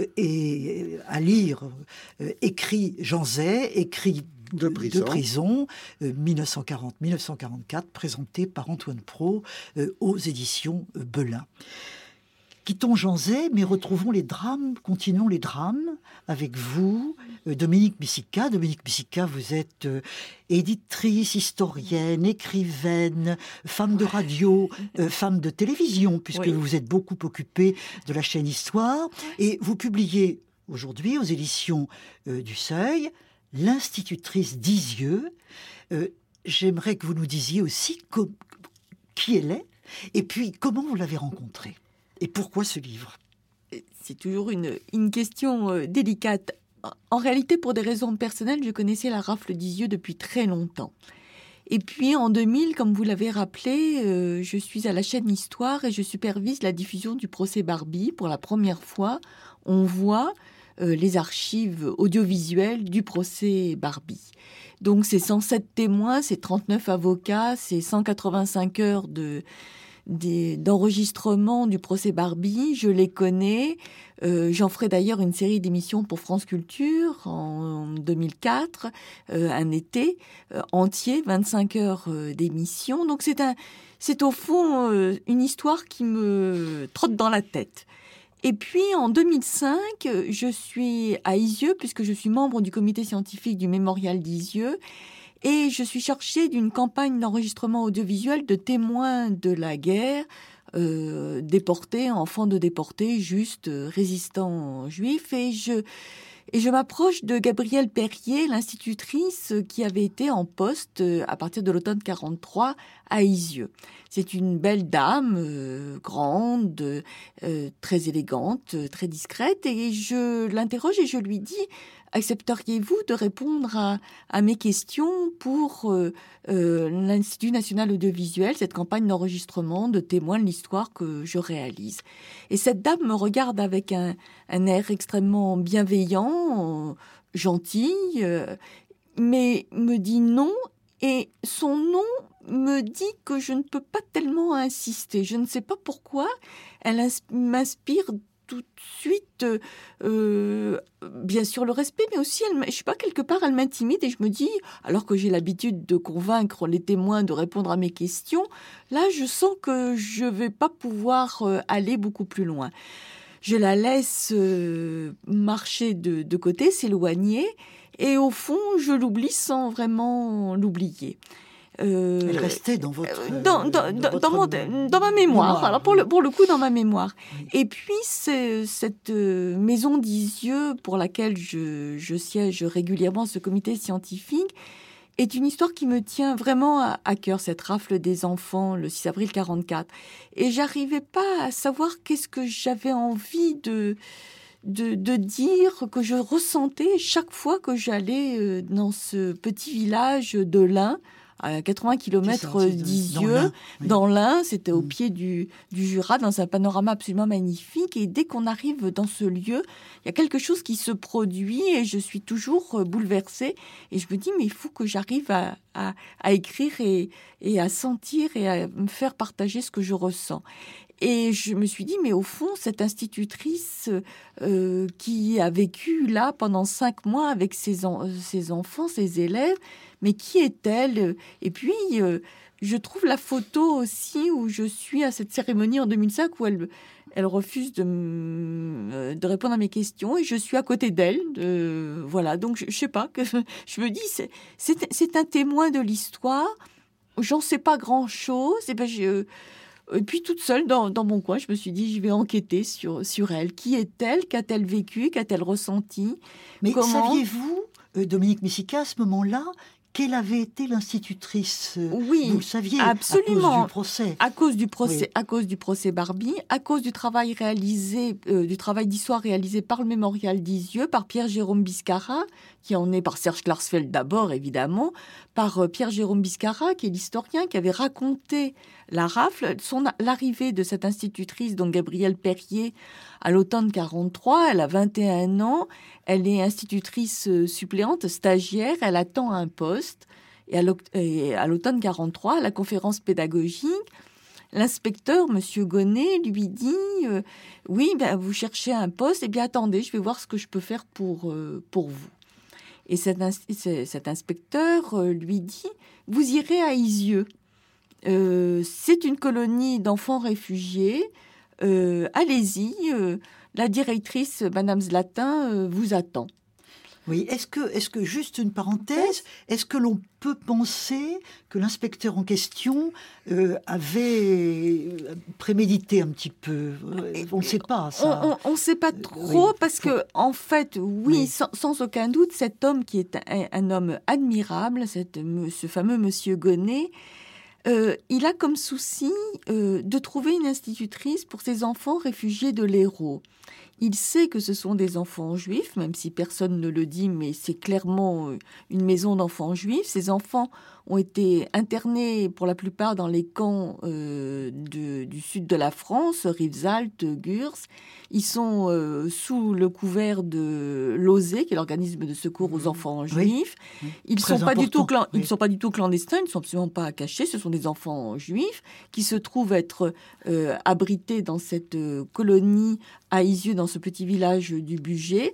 et à lire, euh, écrit Jean Zay, écrit De prison, de prison euh, mille neuf cent quarante à mille neuf cent quarante-quatre, présenté par Antoine Pro euh, aux éditions euh, Belin. Quittons Jean Zay, mais retrouvons les drames, continuons les drames avec vous, euh, Dominique Missika. Dominique Missika, vous êtes euh, éditrice, historienne, écrivaine, femme de radio, euh, femme de télévision, puisque oui. vous vous êtes beaucoup occupée de la chaîne Histoire, et vous publiez aujourd'hui aux éditions euh, du Seuil L'institutrice d'Isieux. Euh, j'aimerais que vous nous disiez aussi co- qui elle est, et puis comment vous l'avez rencontrée, et pourquoi ce livre. C'est toujours une, une question euh, délicate. En réalité, pour des raisons personnelles, je connaissais la rafle d'Isieux depuis très longtemps. Et puis en deux mille, comme vous l'avez rappelé, euh, je suis à la chaîne Histoire et je supervise la diffusion du procès Barbie. Pour la première fois, on voit Euh, les archives audiovisuelles du procès Barbie. Donc c'est cent sept témoins, c'est trente-neuf avocats, c'est cent quatre-vingt-cinq heures de, de, d'enregistrement du procès Barbie. Je les connais. Euh, j'en ferai d'ailleurs une série d'émissions pour France Culture en deux mille quatre, euh, un été euh, entier, vingt-cinq heures euh, d'émissions. Donc c'est, un, c'est au fond euh, une histoire qui me trotte dans la tête. Et puis, en deux mille cinq, je suis à Isieux, puisque je suis membre du comité scientifique du mémorial d'Isieux, et je suis chargée d'une campagne d'enregistrement audiovisuel de témoins de la guerre, euh, déportés, enfants de déportés, juste euh, résistants juifs, et je... Et je m'approche de Gabrielle Perrier, l'institutrice qui avait été en poste à partir de l'automne quarante-trois à Isieux. C'est une belle dame, euh, grande, euh, très élégante, très discrète. Et je l'interroge et je lui dis « Accepteriez-vous de répondre à, à mes questions pour euh, euh, l'Institut national audiovisuel, cette campagne d'enregistrement de témoins de l'histoire que je réalise ?» Et cette dame me regarde avec un, un air extrêmement bienveillant, euh, gentil, euh, mais me dit non. Et son nom me dit que je ne peux pas tellement insister. Je ne sais pas pourquoi. Elle ins- m'inspire tout de suite, euh, bien sûr, le respect, mais aussi, elle, je sais pas, quelque part, elle m'intimide et je me dis, alors que j'ai l'habitude de convaincre les témoins de répondre à mes questions, là, je sens que je vais pas pouvoir euh, aller beaucoup plus loin. Je la laisse euh, marcher de, de côté, s'éloigner, et au fond, je l'oublie sans vraiment l'oublier. Euh, Elle restait dans votre dans, dans, dans, votre dans, mon, dans ma mémoire. mémoire. Alors pour le pour le coup dans ma mémoire. Oui. Et puis c'est, cette euh, maison d'Isieux pour laquelle je, je siège régulièrement, ce comité scientifique, est une histoire qui me tient vraiment à, à cœur. Cette rafle des enfants le six avril quarante-quatre. Et j'arrivais pas à savoir qu'est-ce que j'avais envie de De, de dire, que je ressentais chaque fois que j'allais dans ce petit village de l'Ain, à quatre-vingts kilomètres d'Isieux, dans l'Ain, c'était au pied du, du Jura, dans un panorama absolument magnifique. Et dès qu'on arrive dans ce lieu, il y a quelque chose qui se produit et je suis toujours bouleversée. Et je me dis, mais il faut que j'arrive à, à, à écrire et, et à sentir et à me faire partager ce que je ressens. Et je me suis dit, mais au fond, cette institutrice euh, qui a vécu là pendant cinq mois avec ses, en, ses enfants, ses élèves, mais qui est-elle ? Et puis, euh, je trouve la photo aussi où je suis à cette cérémonie en deux mille cinq où elle, elle refuse de, m- de répondre à mes questions et je suis à côté d'elle. De, voilà, donc je, je sais pas, que je me dis, c'est, c'est, c'est un témoin de l'histoire, j'en sais pas grand-chose, et ben je... Et puis toute seule dans, dans mon coin, je me suis dit, je vais enquêter sur, sur elle. Qui est-elle ? Qu'a-t-elle vécu ? Qu'a-t-elle ressenti ? Mais Comment... saviez-vous, euh, Dominique Missika, à ce moment-là, quelle avait été l'institutrice. Oui, vous le saviez, absolument. À cause du procès. À cause du procès, Oui. à cause du procès Barbie, à cause du travail réalisé, euh, du travail d'histoire réalisé par le Mémorial d'Isieux, par Pierre-Jérôme Biscara, qui en est par Serge Klarsfeld d'abord, évidemment, par euh, Pierre-Jérôme Biscara, qui est l'historien, qui avait raconté la rafle, son, l'arrivée de cette institutrice, donc Gabrielle Perrier, à l'automne quarante-trois. Elle a vingt et un ans, elle est institutrice suppléante, stagiaire, elle attend un poste. Et à l'automne quarante-trois, à la conférence pédagogique, l'inspecteur, Monsieur Gonnet, lui dit euh, « Oui, ben, vous cherchez un poste, eh bien attendez, je vais voir ce que je peux faire pour, euh, pour vous. » Et cet, cet inspecteur euh, lui dit « Vous irez à Isieux. Euh, c'est une colonie d'enfants réfugiés. Euh, allez-y, euh, la directrice, Madame Zlatin, euh, vous attend. » Oui, est-ce que, est-ce que, juste une parenthèse, est-ce que l'on peut penser que l'inspecteur en question euh, avait prémédité un petit peu? On ne sait pas, ça. On ne sait pas trop, oui, parce faut... que, en fait, oui, oui. Sans, sans aucun doute, cet homme qui est un, un homme admirable, cette, ce fameux Monsieur Gonnet, euh, il a comme souci euh, de trouver une institutrice pour ses enfants réfugiés de l'Hérault. Il sait que ce sont des enfants juifs, même si personne ne le dit, mais c'est clairement une maison d'enfants juifs. Ces enfants ont été internés pour la plupart dans les camps euh, de, du sud de la France, Rivesaltes, Gurs. Ils sont euh, sous le couvert de l'O S E, qui est l'organisme de secours aux enfants oui. juifs. Oui. Ils ne sont, oui. sont pas du tout clandestins, ils ne sont absolument pas cachés. Ce sont des enfants juifs qui se trouvent être euh, abrités dans cette euh, colonie à Isieux, dans ce petit village du Bugey,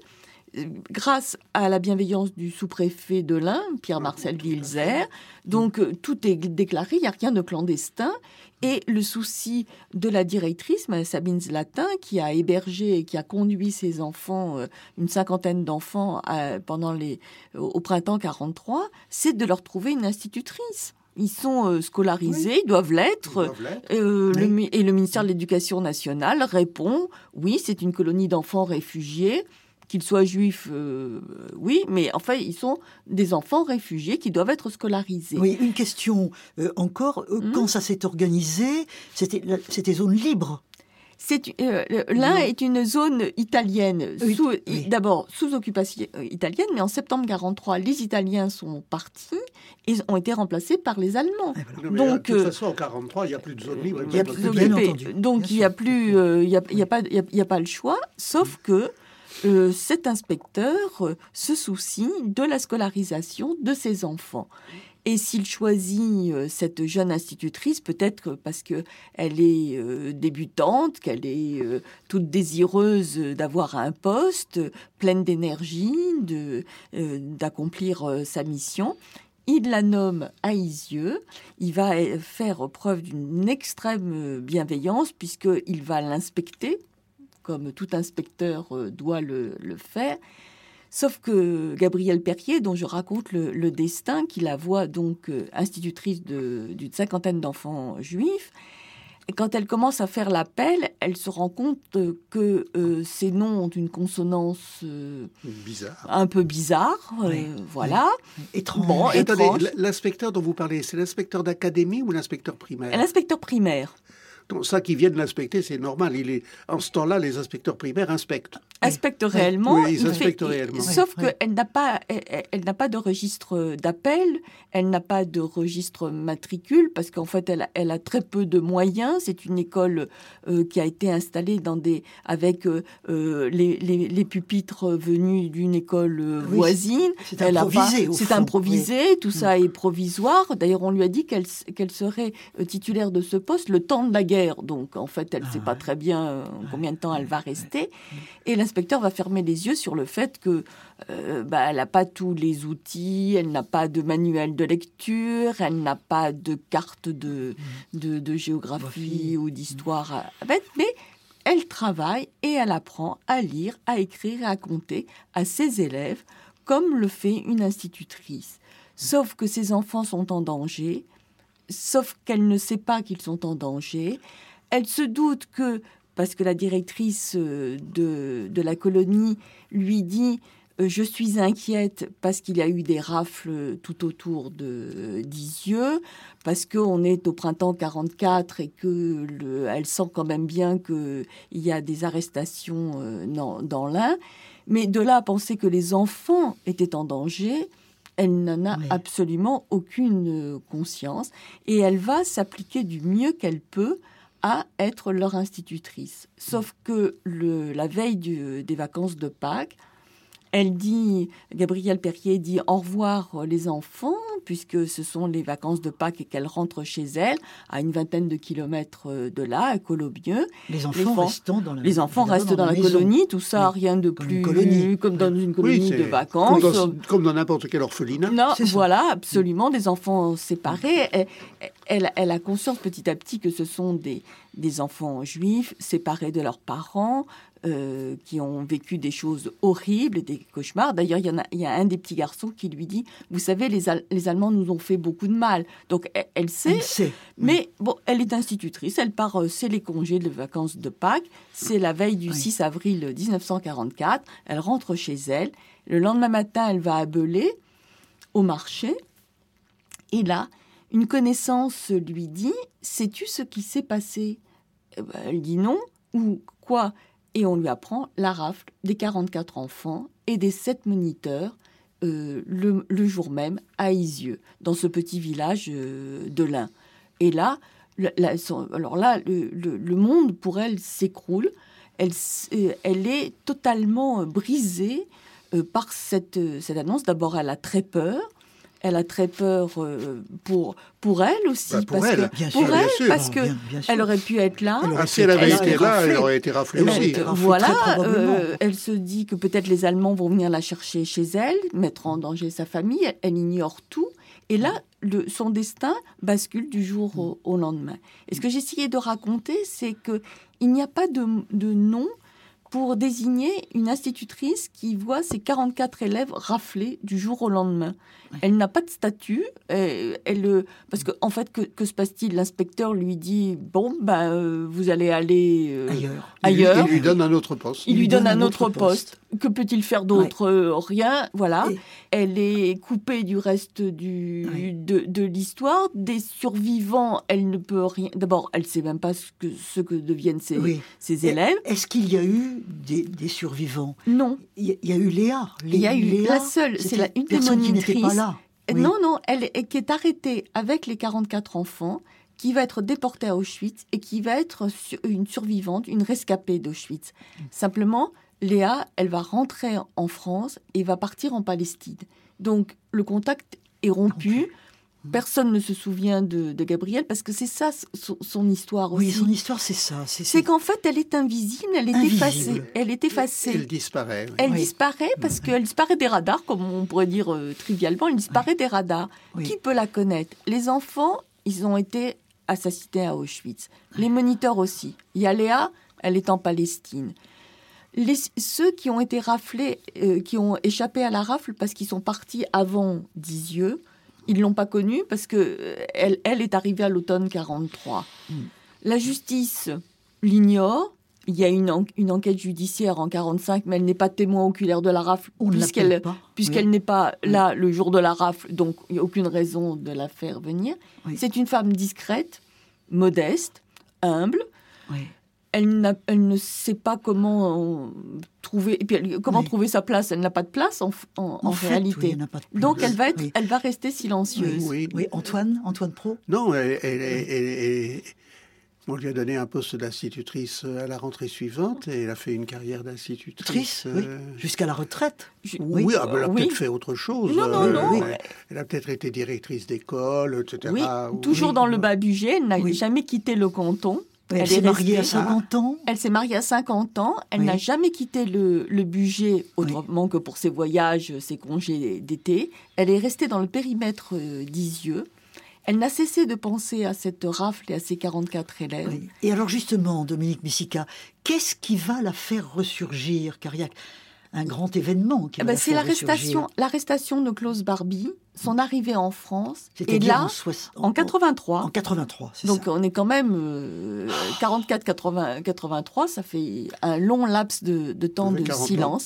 grâce à la bienveillance du sous-préfet de l'Ain, Pierre-Marcel Wilzer. Donc, tout est déclaré, il n'y a rien de clandestin. Et le souci de la directrice, Mme Sabine Zlatin, qui a hébergé et qui a conduit ses enfants, une cinquantaine d'enfants, à, pendant les, au printemps quarante-trois, c'est de leur trouver une institutrice. Ils sont euh, scolarisés, oui. ils doivent l'être. Ils doivent l'être. Euh, oui. le, et le ministère de l'Éducation nationale répond, oui, c'est une colonie d'enfants réfugiés, qu'ils soient juifs, euh, oui, mais enfin, ils sont des enfants réfugiés qui doivent être scolarisés. Oui, une question euh, encore. Euh, mmh. Quand ça s'est organisé, c'était, c'était zone libre. C'est, euh, l'Ain est une zone italienne, oui, sous, oui. d'abord sous occupation italienne, mais en septembre quarante-trois, les Italiens sont partis et ont été remplacés par les Allemands. Voilà. Non, donc, de toute façon, en quarante-trois, il n'y a plus de zone libre. Il y a plus occupée. Donc, il n'y a plus, il euh, n'y a, y a pas, il y a, y a pas le choix, sauf que euh, cet inspecteur euh, se soucie de la scolarisation de ses enfants. Et s'il choisit euh, cette jeune institutrice, peut-être parce qu'elle est euh, débutante, qu'elle est euh, toute désireuse d'avoir un poste, pleine d'énergie, de, euh, d'accomplir euh, sa mission, il la nomme à Isieux. Il va faire preuve d'une extrême bienveillance puisqu'il va l'inspecter, comme tout inspecteur euh, doit le, le faire. Sauf que Gabrielle Perrier, dont je raconte le, le destin, qui la voit donc euh, institutrice de, d'une cinquantaine d'enfants juifs, et quand elle commence à faire l'appel, elle se rend compte que euh, ces noms ont une consonance euh, bizarre, un peu bizarre, euh, oui. voilà. Oui. Étrange. Bon, attendez, étrange. L'inspecteur dont vous parlez, c'est l'inspecteur d'académie ou l'inspecteur primaire? L'inspecteur primaire. Donc, ça qui viennent l'inspecter, c'est normal. Il est... En ce temps-là, les inspecteurs primaires inspectent. Inspectent réellement. Oui, ils inspectent fait... réellement. Sauf oui, qu'elle n'a pas, elle, elle n'a pas de registre d'appel, elle n'a pas de registre matricule, parce qu'en fait, elle a, elle a très peu de moyens. C'est une école euh, qui a été installée dans des, avec euh, les, les, les pupitres venus d'une école euh, oui, voisine. C'est elle improvisé. Pas... C'est improvisé, oui. Tout ça est provisoire. D'ailleurs, on lui a dit qu'elle, qu'elle serait titulaire de ce poste le temps de la guerre. Donc, en fait, elle ne ah, sait pas très bien euh, combien de temps elle va rester. Et l'inspecteur va fermer les yeux sur le fait que euh, bah, elle n'a pas tous les outils, elle n'a pas de manuel de lecture, elle n'a pas de carte de, de, de géographie ou d'histoire à mettre, mais elle travaille et elle apprend à lire, à écrire et à compter à ses élèves, comme le fait une institutrice. Sauf que ses enfants sont en danger, sauf qu'elle ne sait pas qu'ils sont en danger. Elle se doute que, parce que la directrice de, de la colonie lui dit euh, je suis inquiète parce qu'il y a eu des rafles tout autour de d'Isieux, parce qu'on est au printemps quarante-quatre et que le, elle sent quand même bien qu'il y a des arrestations euh, dans, dans l'Ain. Mais de là à penser que les enfants étaient en danger, elle n'en a oui. absolument aucune conscience. Et elle va s'appliquer du mieux qu'elle peut à être leur institutrice. Sauf que le, la veille du, des vacances de Pâques, elle dit, Gabrielle Perrier dit au revoir les enfants, puisque ce sont les vacances de Pâques et qu'elle rentre chez elle, à une vingtaine de kilomètres de là, à Colomieux. Les enfants, les restent dans la, les enfants restent dans, dans la, la colonie, tout ça, oui. rien de comme plus... Colonie. Comme dans une colonie oui, de vacances. Comme dans, comme dans n'importe quel orphelinat. Non, voilà, absolument, des enfants séparés. Elle, elle, elle a conscience petit à petit que ce sont des, des enfants juifs séparés de leurs parents, Euh, qui ont vécu des choses horribles, des cauchemars. D'ailleurs, il y en a, il y a un des petits garçons qui lui dit « Vous savez, les, Al- les Allemands nous ont fait beaucoup de mal. » Donc, elle, elle sait, elle sait. mais oui. bon, elle est institutrice. Elle part, euh, c'est les congés de vacances de Pâques. C'est la veille du oui. six avril dix-neuf cent quarante-quatre. Elle rentre chez elle. Le lendemain matin, elle va à Belay, au marché. Et là, une connaissance lui dit « Sais-tu ce qui s'est passé ?» eh ben, Elle dit « Non. » Ou quoi ? Et on lui apprend la rafle des quarante-quatre enfants et des sept moniteurs euh, le, le jour même à Isieux, dans ce petit village euh, de l'Ain. Et là, la, la, son, alors là, le, le, le monde pour elle s'écroule. Elle, euh, elle est totalement brisée euh, par cette, cette annonce. D'abord, elle a très peur. Elle a très peur euh, pour, pour elle aussi. Bah pour parce elle, que, bien pour sûr, elle, bien sûr. parce qu'elle aurait pu être là. Ah, si elle avait été là, elle aurait été raflée elle aussi. Été raflée, voilà, euh, elle se dit que peut-être les Allemands vont venir la chercher chez elle, mettre en danger sa famille. Elle, elle ignore tout. Et là, le, son destin bascule du jour au, au lendemain. Et ce que j'essayais de raconter, c'est qu'il n'y a pas de, de nom pour désigner une institutrice qui voit ses quarante-quatre élèves raflés du jour au lendemain. Ouais. Elle n'a pas de statut. Elle, elle, parce qu'en en fait, que, que se passe-t-il ? L'inspecteur lui dit « Bon, ben, euh, vous allez aller euh, ailleurs. ailleurs. » Il lui donne un autre poste. Il, il lui donne, donne un autre poste. poste. Que peut-il faire d'autre ? ouais. Rien, voilà. Et... Elle est coupée du reste du, ouais. de, de l'histoire. Des survivants, elle ne peut rien... D'abord, elle ne sait même pas ce que, ce que deviennent ses, oui. ses élèves. Est-ce qu'il y a eu des, des survivants ? Non. Il y a eu Léa. Il y a eu Léa, la seule, c'est la, une des monitrices. Oui. Non, non, elle est, qui est arrêtée avec les quarante-quatre enfants, qui va être déportée à Auschwitz et qui va être une survivante, une rescapée d'Auschwitz. Mmh. Simplement, Léa, elle va rentrer en France et va partir en Palestine. Donc, le contact est rompu. Personne ne se souvient de, de Gabrielle parce que c'est ça son, son histoire aussi. Oui, son histoire, c'est ça. C'est, c'est qu'en fait, elle est invisible, elle est invisible. effacée. Elle est effacée. Elle disparaît. Oui. Elle oui. disparaît parce oui. qu'elle disparaît des radars, comme on pourrait dire euh, trivialement. Elle disparaît oui. des radars. Oui. Qui peut la connaître ? Les enfants, ils ont été assassinés à Auschwitz. Oui. Les moniteurs aussi. Il y a Léa, elle est en Palestine. Les, ceux qui ont été raflés, euh, qui ont échappé à la rafle parce qu'ils sont partis avant d'Isieux, ils ne l'ont pas connue parce qu'elle elle est arrivée à l'automne quarante-trois. Mm. La justice l'ignore. Il y a une, en, une enquête judiciaire en quarante-cinq, mais elle n'est pas témoin oculaire de la rafle On puisqu'elle, pas. puisqu'elle oui. n'est pas là oui. le jour de la rafle, donc il n'y a aucune raison de la faire venir. Oui. C'est une femme discrète, modeste, humble. Oui. Elle, n'a, elle ne sait pas comment trouver, et puis elle, comment oui. trouver sa place. Elle n'a pas de place en, en, en, en fait, réalité. Oui, donc elle va, être, oui. elle va rester silencieuse. Oui, oui. oui. Antoine, Antoine Pro. Non, elle, elle, elle, elle, elle, on lui a donné un poste d'institutrice à la rentrée suivante et elle a fait une carrière d'institutrice. Oui, euh... jusqu'à la retraite. Je, oui, oui ah, elle a oui. peut-être fait autre chose. Non, non, non. Elle, elle a peut-être été directrice d'école, et cetera. Oui, toujours oui. dans le bas-budget. Elle n'a oui. jamais quitté le canton. Elle, elle s'est mariée à cinquante ans. Elle s'est mariée à cinquante ans. Elle oui. n'a jamais quitté le, le budget, autrement oui. que pour ses voyages, ses congés d'été. Elle est restée dans le périmètre d'Isieux. Elle n'a cessé de penser à cette rafle et à ses quarante-quatre élèves. Oui. Et alors justement, Dominique Missika, qu'est-ce qui va la faire ressurgir ? Car il y a un grand événement qui eh va ben, la c'est faire l'arrestation, l'arrestation de Klaus Barbie, son arrivée en France. C'est-à-dire et là, en, soix... en, en quatre-vingt-trois. En quatre-vingt-trois, c'est Donc ça. on est quand même euh, quarante-quatre quatre-vingts, quatre-vingt-trois, ça fait un long laps de, de temps oui, de silence.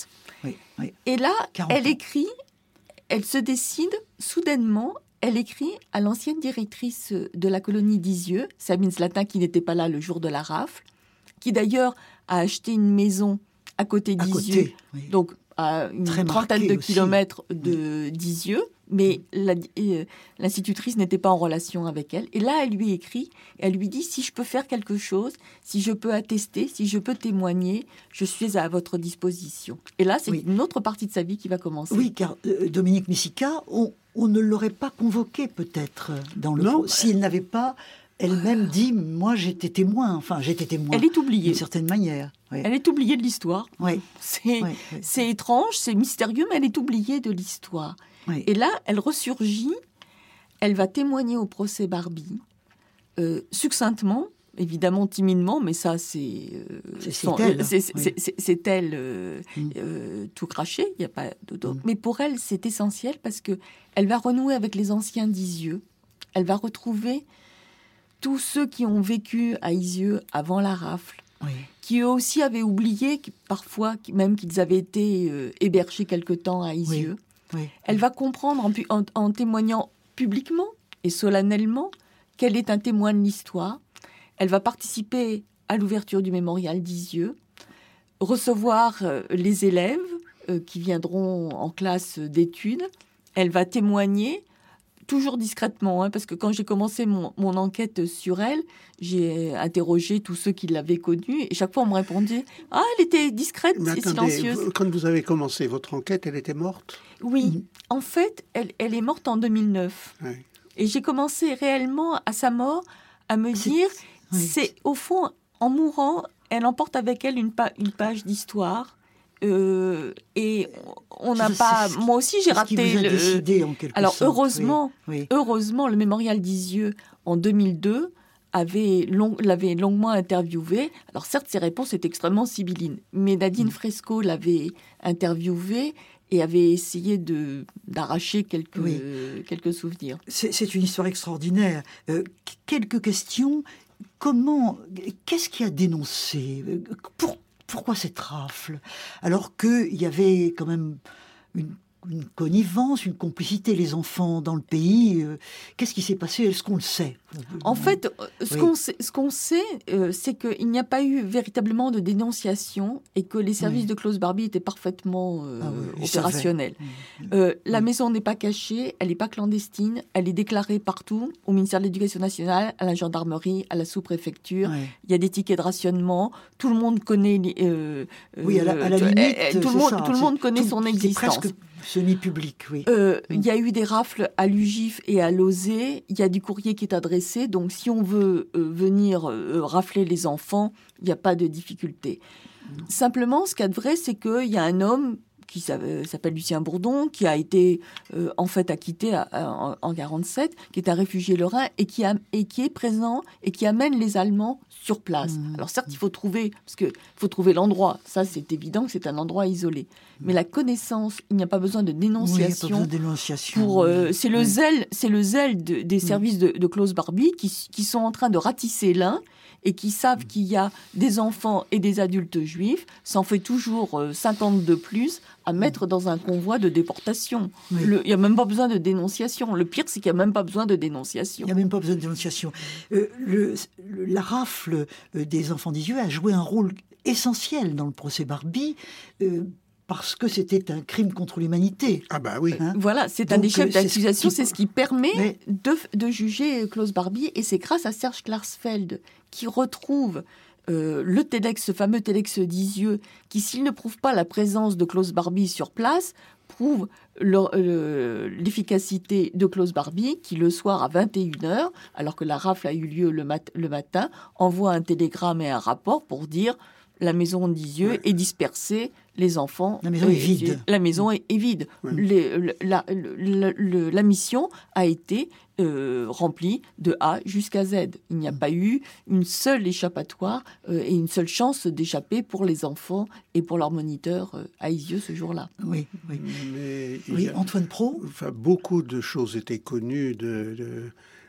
oui, oui. Et là, elle ans. écrit, elle se décide soudainement, elle écrit à l'ancienne directrice de la colonie d'Isieux, Sabine Slatin, qui n'était pas là le jour de la rafle, qui d'ailleurs a acheté une maison à côté d'Isieux, oui. donc à une Très trentaine de aussi. kilomètres de, oui. d'Isieux, mais la, euh, l'institutrice n'était pas en relation avec elle. Et là, elle lui écrit, elle lui dit, si je peux faire quelque chose, si je peux attester, si je peux témoigner, je suis à votre disposition. Et là, c'est oui. une autre partie de sa vie qui va commencer. Oui, car euh, Dominique Messica, on, on ne l'aurait pas convoqué peut-être dans le non, pro- s'il n'avait pas elle-même dit, moi j'étais témoin, enfin j'étais témoin. Elle est oubliée. D'une certaine manière. Oui. Elle est oubliée de l'histoire. Oui. C'est, oui, oui. c'est étrange, c'est mystérieux, mais elle est oubliée de l'histoire. Oui. Et là, elle ressurgit, elle va témoigner au procès Barbie, euh, succinctement, évidemment timidement, mais ça c'est... Euh, c'est, son, c'est elle. C'est, c'est, oui. c'est, c'est, c'est elle euh, mm. euh, tout craché, il n'y a pas de... Mm. Mais pour elle, c'est essentiel parce qu'elle va renouer avec les anciens d'Isieux. Elle va retrouver tous ceux qui ont vécu à Isieux avant la rafle, oui. qui eux aussi avaient oublié, parfois même qu'ils avaient été euh, hébergés quelque temps à Isieux. Oui. Oui. Elle va comprendre en, en, en témoignant publiquement et solennellement qu'elle est un témoin de l'histoire. Elle va participer à l'ouverture du mémorial d'Isieux, recevoir euh, les élèves euh, qui viendront en classe d'études. Elle va témoigner, toujours discrètement, hein, parce que quand j'ai commencé mon, mon enquête sur elle, j'ai interrogé tous ceux qui l'avaient connue, et chaque fois on me répondait « Ah, elle était discrète Mais et attendez, silencieuse. » Quand vous avez commencé votre enquête, elle était morte ? Oui, mmh. en fait, elle, elle est morte en deux mille neuf. Oui. Et j'ai commencé réellement, à sa mort, à me c'est, dire, oui. c'est au fond, en mourant, elle emporte avec elle une, pa- une page d'histoire. Euh, et on n'a pas... Ce, moi aussi, j'ai raté... Ce qui vous a le... décidé, en quelque Alors, sorte. heureusement, oui. Oui. heureusement, le mémorial d'Isieux, en deux mille deux, avait long, l'avait longuement interviewé. Alors, certes, ses réponses étaient extrêmement sibyllines, mais Nadine mmh. Fresco l'avait interviewé et avait essayé de, d'arracher quelques, oui. euh, quelques souvenirs. C'est, c'est une histoire extraordinaire. Euh, quelques questions. Comment... Qu'est-ce qui a dénoncé ? Pour, Pourquoi cette rafle ? Alors qu'il y avait quand même une, une connivence, une complicité, les enfants dans le pays. Euh, qu'est-ce qui s'est passé ? Est-ce qu'on le sait ? En fait, ce, oui. qu'on sait, ce qu'on sait, euh, c'est qu'il n'y a pas eu véritablement de dénonciation et que les services oui. de Klaus Barbie étaient parfaitement euh, ah oui, opérationnels. Oui. Euh, la oui. maison n'est pas cachée, elle n'est pas clandestine, elle est déclarée partout, au ministère de l'Éducation nationale, à la gendarmerie, à la sous-préfecture. Oui. Il y a des tickets de rationnement, tout le monde connaît... Euh, oui, à la, à la limite, euh, tout, le monde, ça, tout le monde connaît tout, son existence. Presque semi-public, oui. Euh, il y a eu des rafles à l'U G I F et à l'O S E, il y a du courrier qui est adressé, donc si on veut euh, venir euh, rafler les enfants, il n'y a pas de difficulté. Non. Simplement, ce qu'il y a de vrai, c'est qu'il y a un homme qui s'appelle Lucien Bourdon, qui a été euh, en fait acquitté à, à, en, en quarante-sept, qui est un réfugié lorrain et qui, a, et qui est présent et qui amène les Allemands sur place. Mmh. Alors certes, il faut trouver, parce que faut trouver l'endroit. Ça, c'est évident que c'est un endroit isolé. Mmh. Mais la connaissance, il n'y a pas besoin de dénonciation. Oui, pas besoin de dénonciation. Pour, euh, c'est le oui. zèle, c'est le zèle de, des mmh. services de, de Klaus Barbie qui, qui sont en train de ratisser l'un et qui savent qu'il y a des enfants et des adultes juifs, ça en fait toujours euh, cinquante de plus à mettre dans un convoi de déportation. Oui. Le, il n'y a même pas besoin de dénonciation. Le pire, c'est qu'il n'y a même pas besoin de dénonciation. Il n'y a même pas besoin de dénonciation. Euh, le, le, la rafle des enfants d'Isieux a joué un rôle essentiel dans le procès Barbie, euh, parce que c'était un crime contre l'humanité. Ah bah oui. Hein voilà, c'est Donc, un des chefs d'accusation, c'est ce qui, c'est ce qui permet Mais... de, de juger Klaus Barbie, et c'est grâce à Serge Klarsfeld qui retrouve euh, le TEDx, ce fameux TEDx d'Isieux, qui, s'il ne prouve pas la présence de Klaus Barbie sur place, prouve le, le, l'efficacité de Klaus Barbie, qui le soir à vingt et une heures, alors que la rafle a eu lieu le, mat- le matin, envoie un télégramme et un rapport pour dire la maison d'Isieux ouais. est dispersée, les enfants... La maison est vide. La maison est, est vide. Ouais. Les, la, la, la, la mission a été euh, remplie de A jusqu'à Z. Il n'y a mmh. pas eu une seule échappatoire euh, et une seule chance d'échapper pour les enfants et pour leurs moniteurs euh, à Isieux ce jour-là. Oui, oui. Mais oui a, Antoine Pro. Enfin, beaucoup de choses étaient connues de... de...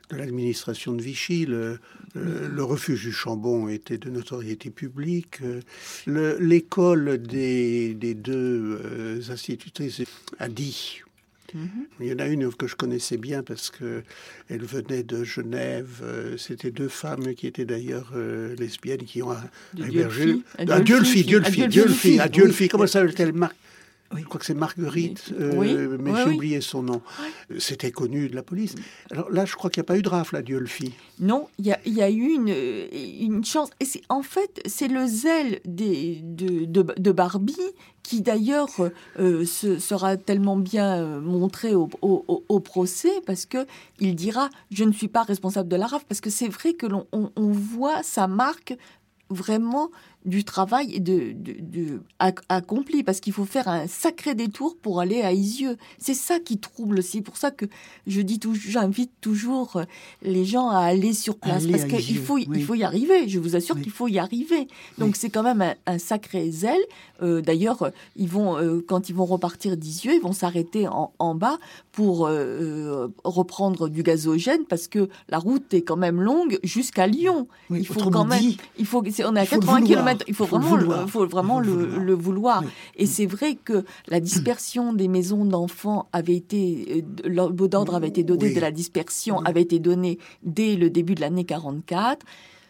de l'administration de Vichy. Le, le, le refuge du Chambon était de notoriété publique. Le, l'école des, des deux euh, institutrices a dit... Mm-hmm. Il y en a une que je connaissais bien parce qu'elle venait de Genève. C'était deux femmes qui étaient d'ailleurs euh, lesbiennes qui ont hébergé... Adieu-le-fille, Adieu-le-fille, Adieu-le-fille, Adieu-le-fille. Comment s'appelle-t-elle? Mar... Oui. Je crois que c'est Marguerite, euh, oui. mais oui, j'ai oui. oublié son nom. Oui. C'était connu de la police. Alors là, je crois qu'il n'y a pas eu de rafle à Dieu-le-fit. Non, il y a, y a eu une, une chance. Et c'est, en fait, c'est le zèle des, de, de, de Barbie qui, d'ailleurs, euh, se, sera tellement bien euh, montré au, au, au procès parce qu'il dira « je ne suis pas responsable de la rafle ». Parce que c'est vrai que l'on on, on voit sa marque vraiment du travail de, de, de, accompli, parce qu'il faut faire un sacré détour pour aller à Isieux. C'est ça qui trouble aussi. C'est pour ça que je dis toujours, j'invite toujours les gens à aller sur place, aller parce qu'il faut, oui. il faut y arriver. Je vous assure oui. qu'il faut y arriver. Donc oui. c'est quand même un, un sacré zèle. Euh, d'ailleurs, ils vont, euh, quand ils vont repartir d'Isieux, ils vont s'arrêter en, en bas pour euh, reprendre du gazogène, parce que la route est quand même longue jusqu'à Lyon. Oui, il faut quand même, dit, il faut, c'est, on est à quatre-vingts kilomètres. Il faut, faut vraiment, le, le, faut vraiment le, le, le vouloir. Oui. Et c'est vrai que la dispersion des maisons d'enfants avait été, le mot d'ordre avait été donné oui. de la dispersion, oui. avait été donné dès le début de l'année quarante-quatre.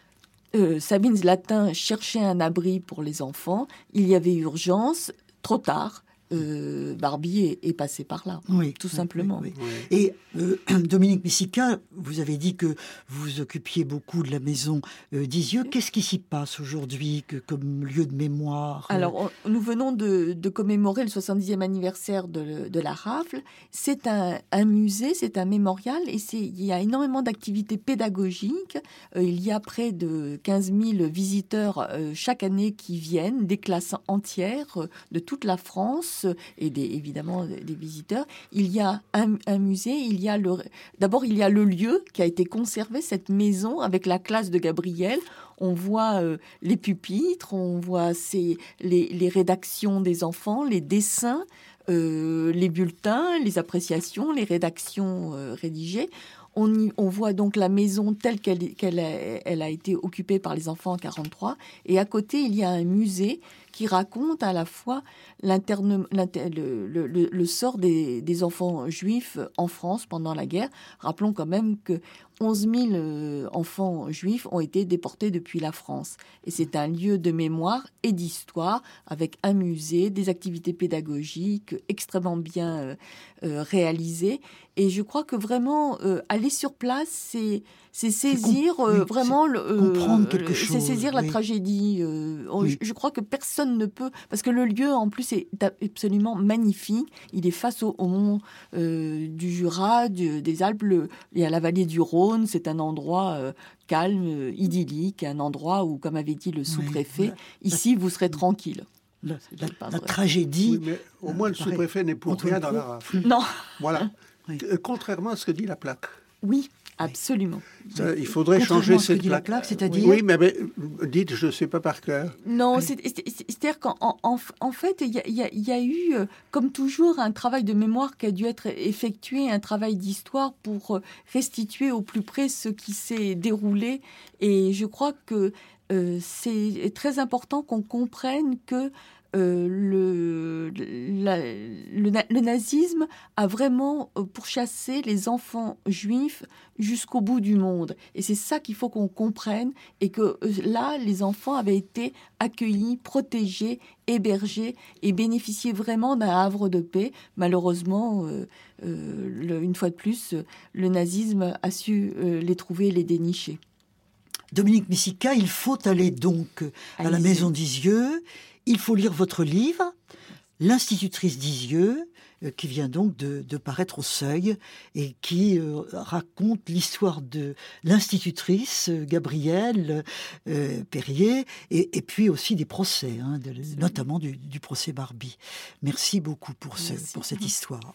Euh, Sabine Zlatin cherchait un abri pour les enfants. Il y avait urgence, trop tard. Euh, Barbie est, est passé par là, oui, tout oui, simplement. Oui, oui. Oui. Et euh, Dominique Messica, vous avez dit que vous vous occupiez beaucoup de la maison euh, d'Isieux. Qu'est-ce qui s'y passe aujourd'hui que, comme lieu de mémoire? Alors, on, nous venons de, de commémorer le soixante-dixième anniversaire de, de la rafle. C'est un, un musée, c'est un mémorial, et c'est, il y a énormément d'activités pédagogiques. Euh, il y a près de quinze mille visiteurs euh, chaque année qui viennent, des classes entières euh, de toute la France, et des, évidemment des visiteurs. Il y a un, un musée, il y a le, d'abord il y a le lieu qui a été conservé, cette maison avec la classe de Gabriel. On voit euh, les pupitres, on voit ces, les, les rédactions des enfants, les dessins, euh, les bulletins, les appréciations, les rédactions euh, rédigées. On, y, on voit donc la maison telle qu'elle, qu'elle a, elle a été occupée par les enfants en quarante-trois. Et à côté, il y a un musée qui raconte à la fois l'interne, l'inter, le, le, le, le sort des, des enfants juifs en France pendant la guerre. Rappelons quand même que onze mille euh, enfants juifs ont été déportés depuis la France. Et c'est un lieu de mémoire et d'histoire avec un musée, des activités pédagogiques extrêmement bien euh, euh, réalisées. Et je crois que vraiment, euh, aller sur place, c'est, c'est saisir c'est comp- euh, vraiment... C'est le, euh, comprendre quelque chose. C'est saisir oui. la tragédie. Euh, oui. je, je crois que personne ne peut... Parce que le lieu, en plus, est absolument magnifique. Il est face au, au mont euh, du Jura, du, des Alpes. Le, il y a la vallée du Rhône. C'est un endroit euh, calme, euh, idyllique. Un endroit où, comme avait dit le sous-préfet, oui. ici, vous serez tranquille. La, la, la tragédie... Oui, mais au moins, le sous-préfet n'est pour rien dans la rafle. Non. Voilà. Oui. Contrairement à ce que dit la plaque. Oui, absolument. Ça, il faudrait changer cette plaque. plaque. C'est-à-dire oui, mais, mais dites, je ne sais pas par cœur. Non, oui. c'est, c'est, c'est-à-dire qu'en en, en fait, il y, y, y a eu, comme toujours, un travail de mémoire qui a dû être effectué, un travail d'histoire pour restituer au plus près ce qui s'est déroulé. Et je crois que euh, c'est très important qu'on comprenne que Euh, le, la, le, le nazisme a vraiment euh, pourchassé les enfants juifs jusqu'au bout du monde. Et c'est ça qu'il faut qu'on comprenne. Et que euh, là, les enfants avaient été accueillis, protégés, hébergés et bénéficiaient vraiment d'un havre de paix. Malheureusement, euh, euh, le, une fois de plus, le nazisme a su euh, les trouver et les dénicher. Dominique Messica, il faut aller donc à Allez-y. la maison d'Isieux. Il faut lire votre livre, L'institutrice d'Isieux, euh, qui vient donc de, de paraître au Seuil et qui euh, raconte l'histoire de l'institutrice euh, Gabrielle euh, Perrier et, et puis aussi des procès, hein, de, notamment du, du procès Barbie. Merci beaucoup pour, ce, pour cette histoire.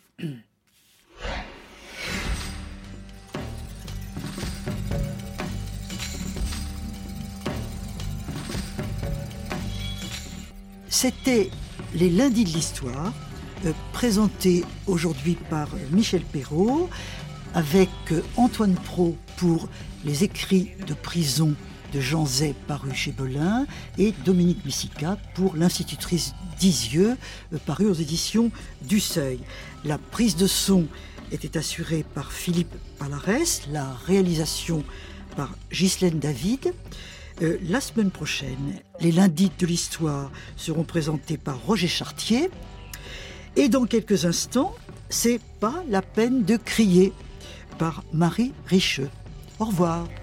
C'était les lundis de l'histoire, euh, présentés aujourd'hui par Michel Perrault, avec Antoine Pro pour Les écrits de prison de Jean Zay, paru chez Belin, et Dominique Messica pour L'institutrice d'Isieux, paru aux éditions du Seuil. La prise de son était assurée par Philippe Palarès, la réalisation par Ghislaine David. Euh, la semaine prochaine, les lundis de l'histoire seront présentés par Roger Chartier. Et dans quelques instants, C'est pas la peine de crier, par Marie Richeux. Au revoir.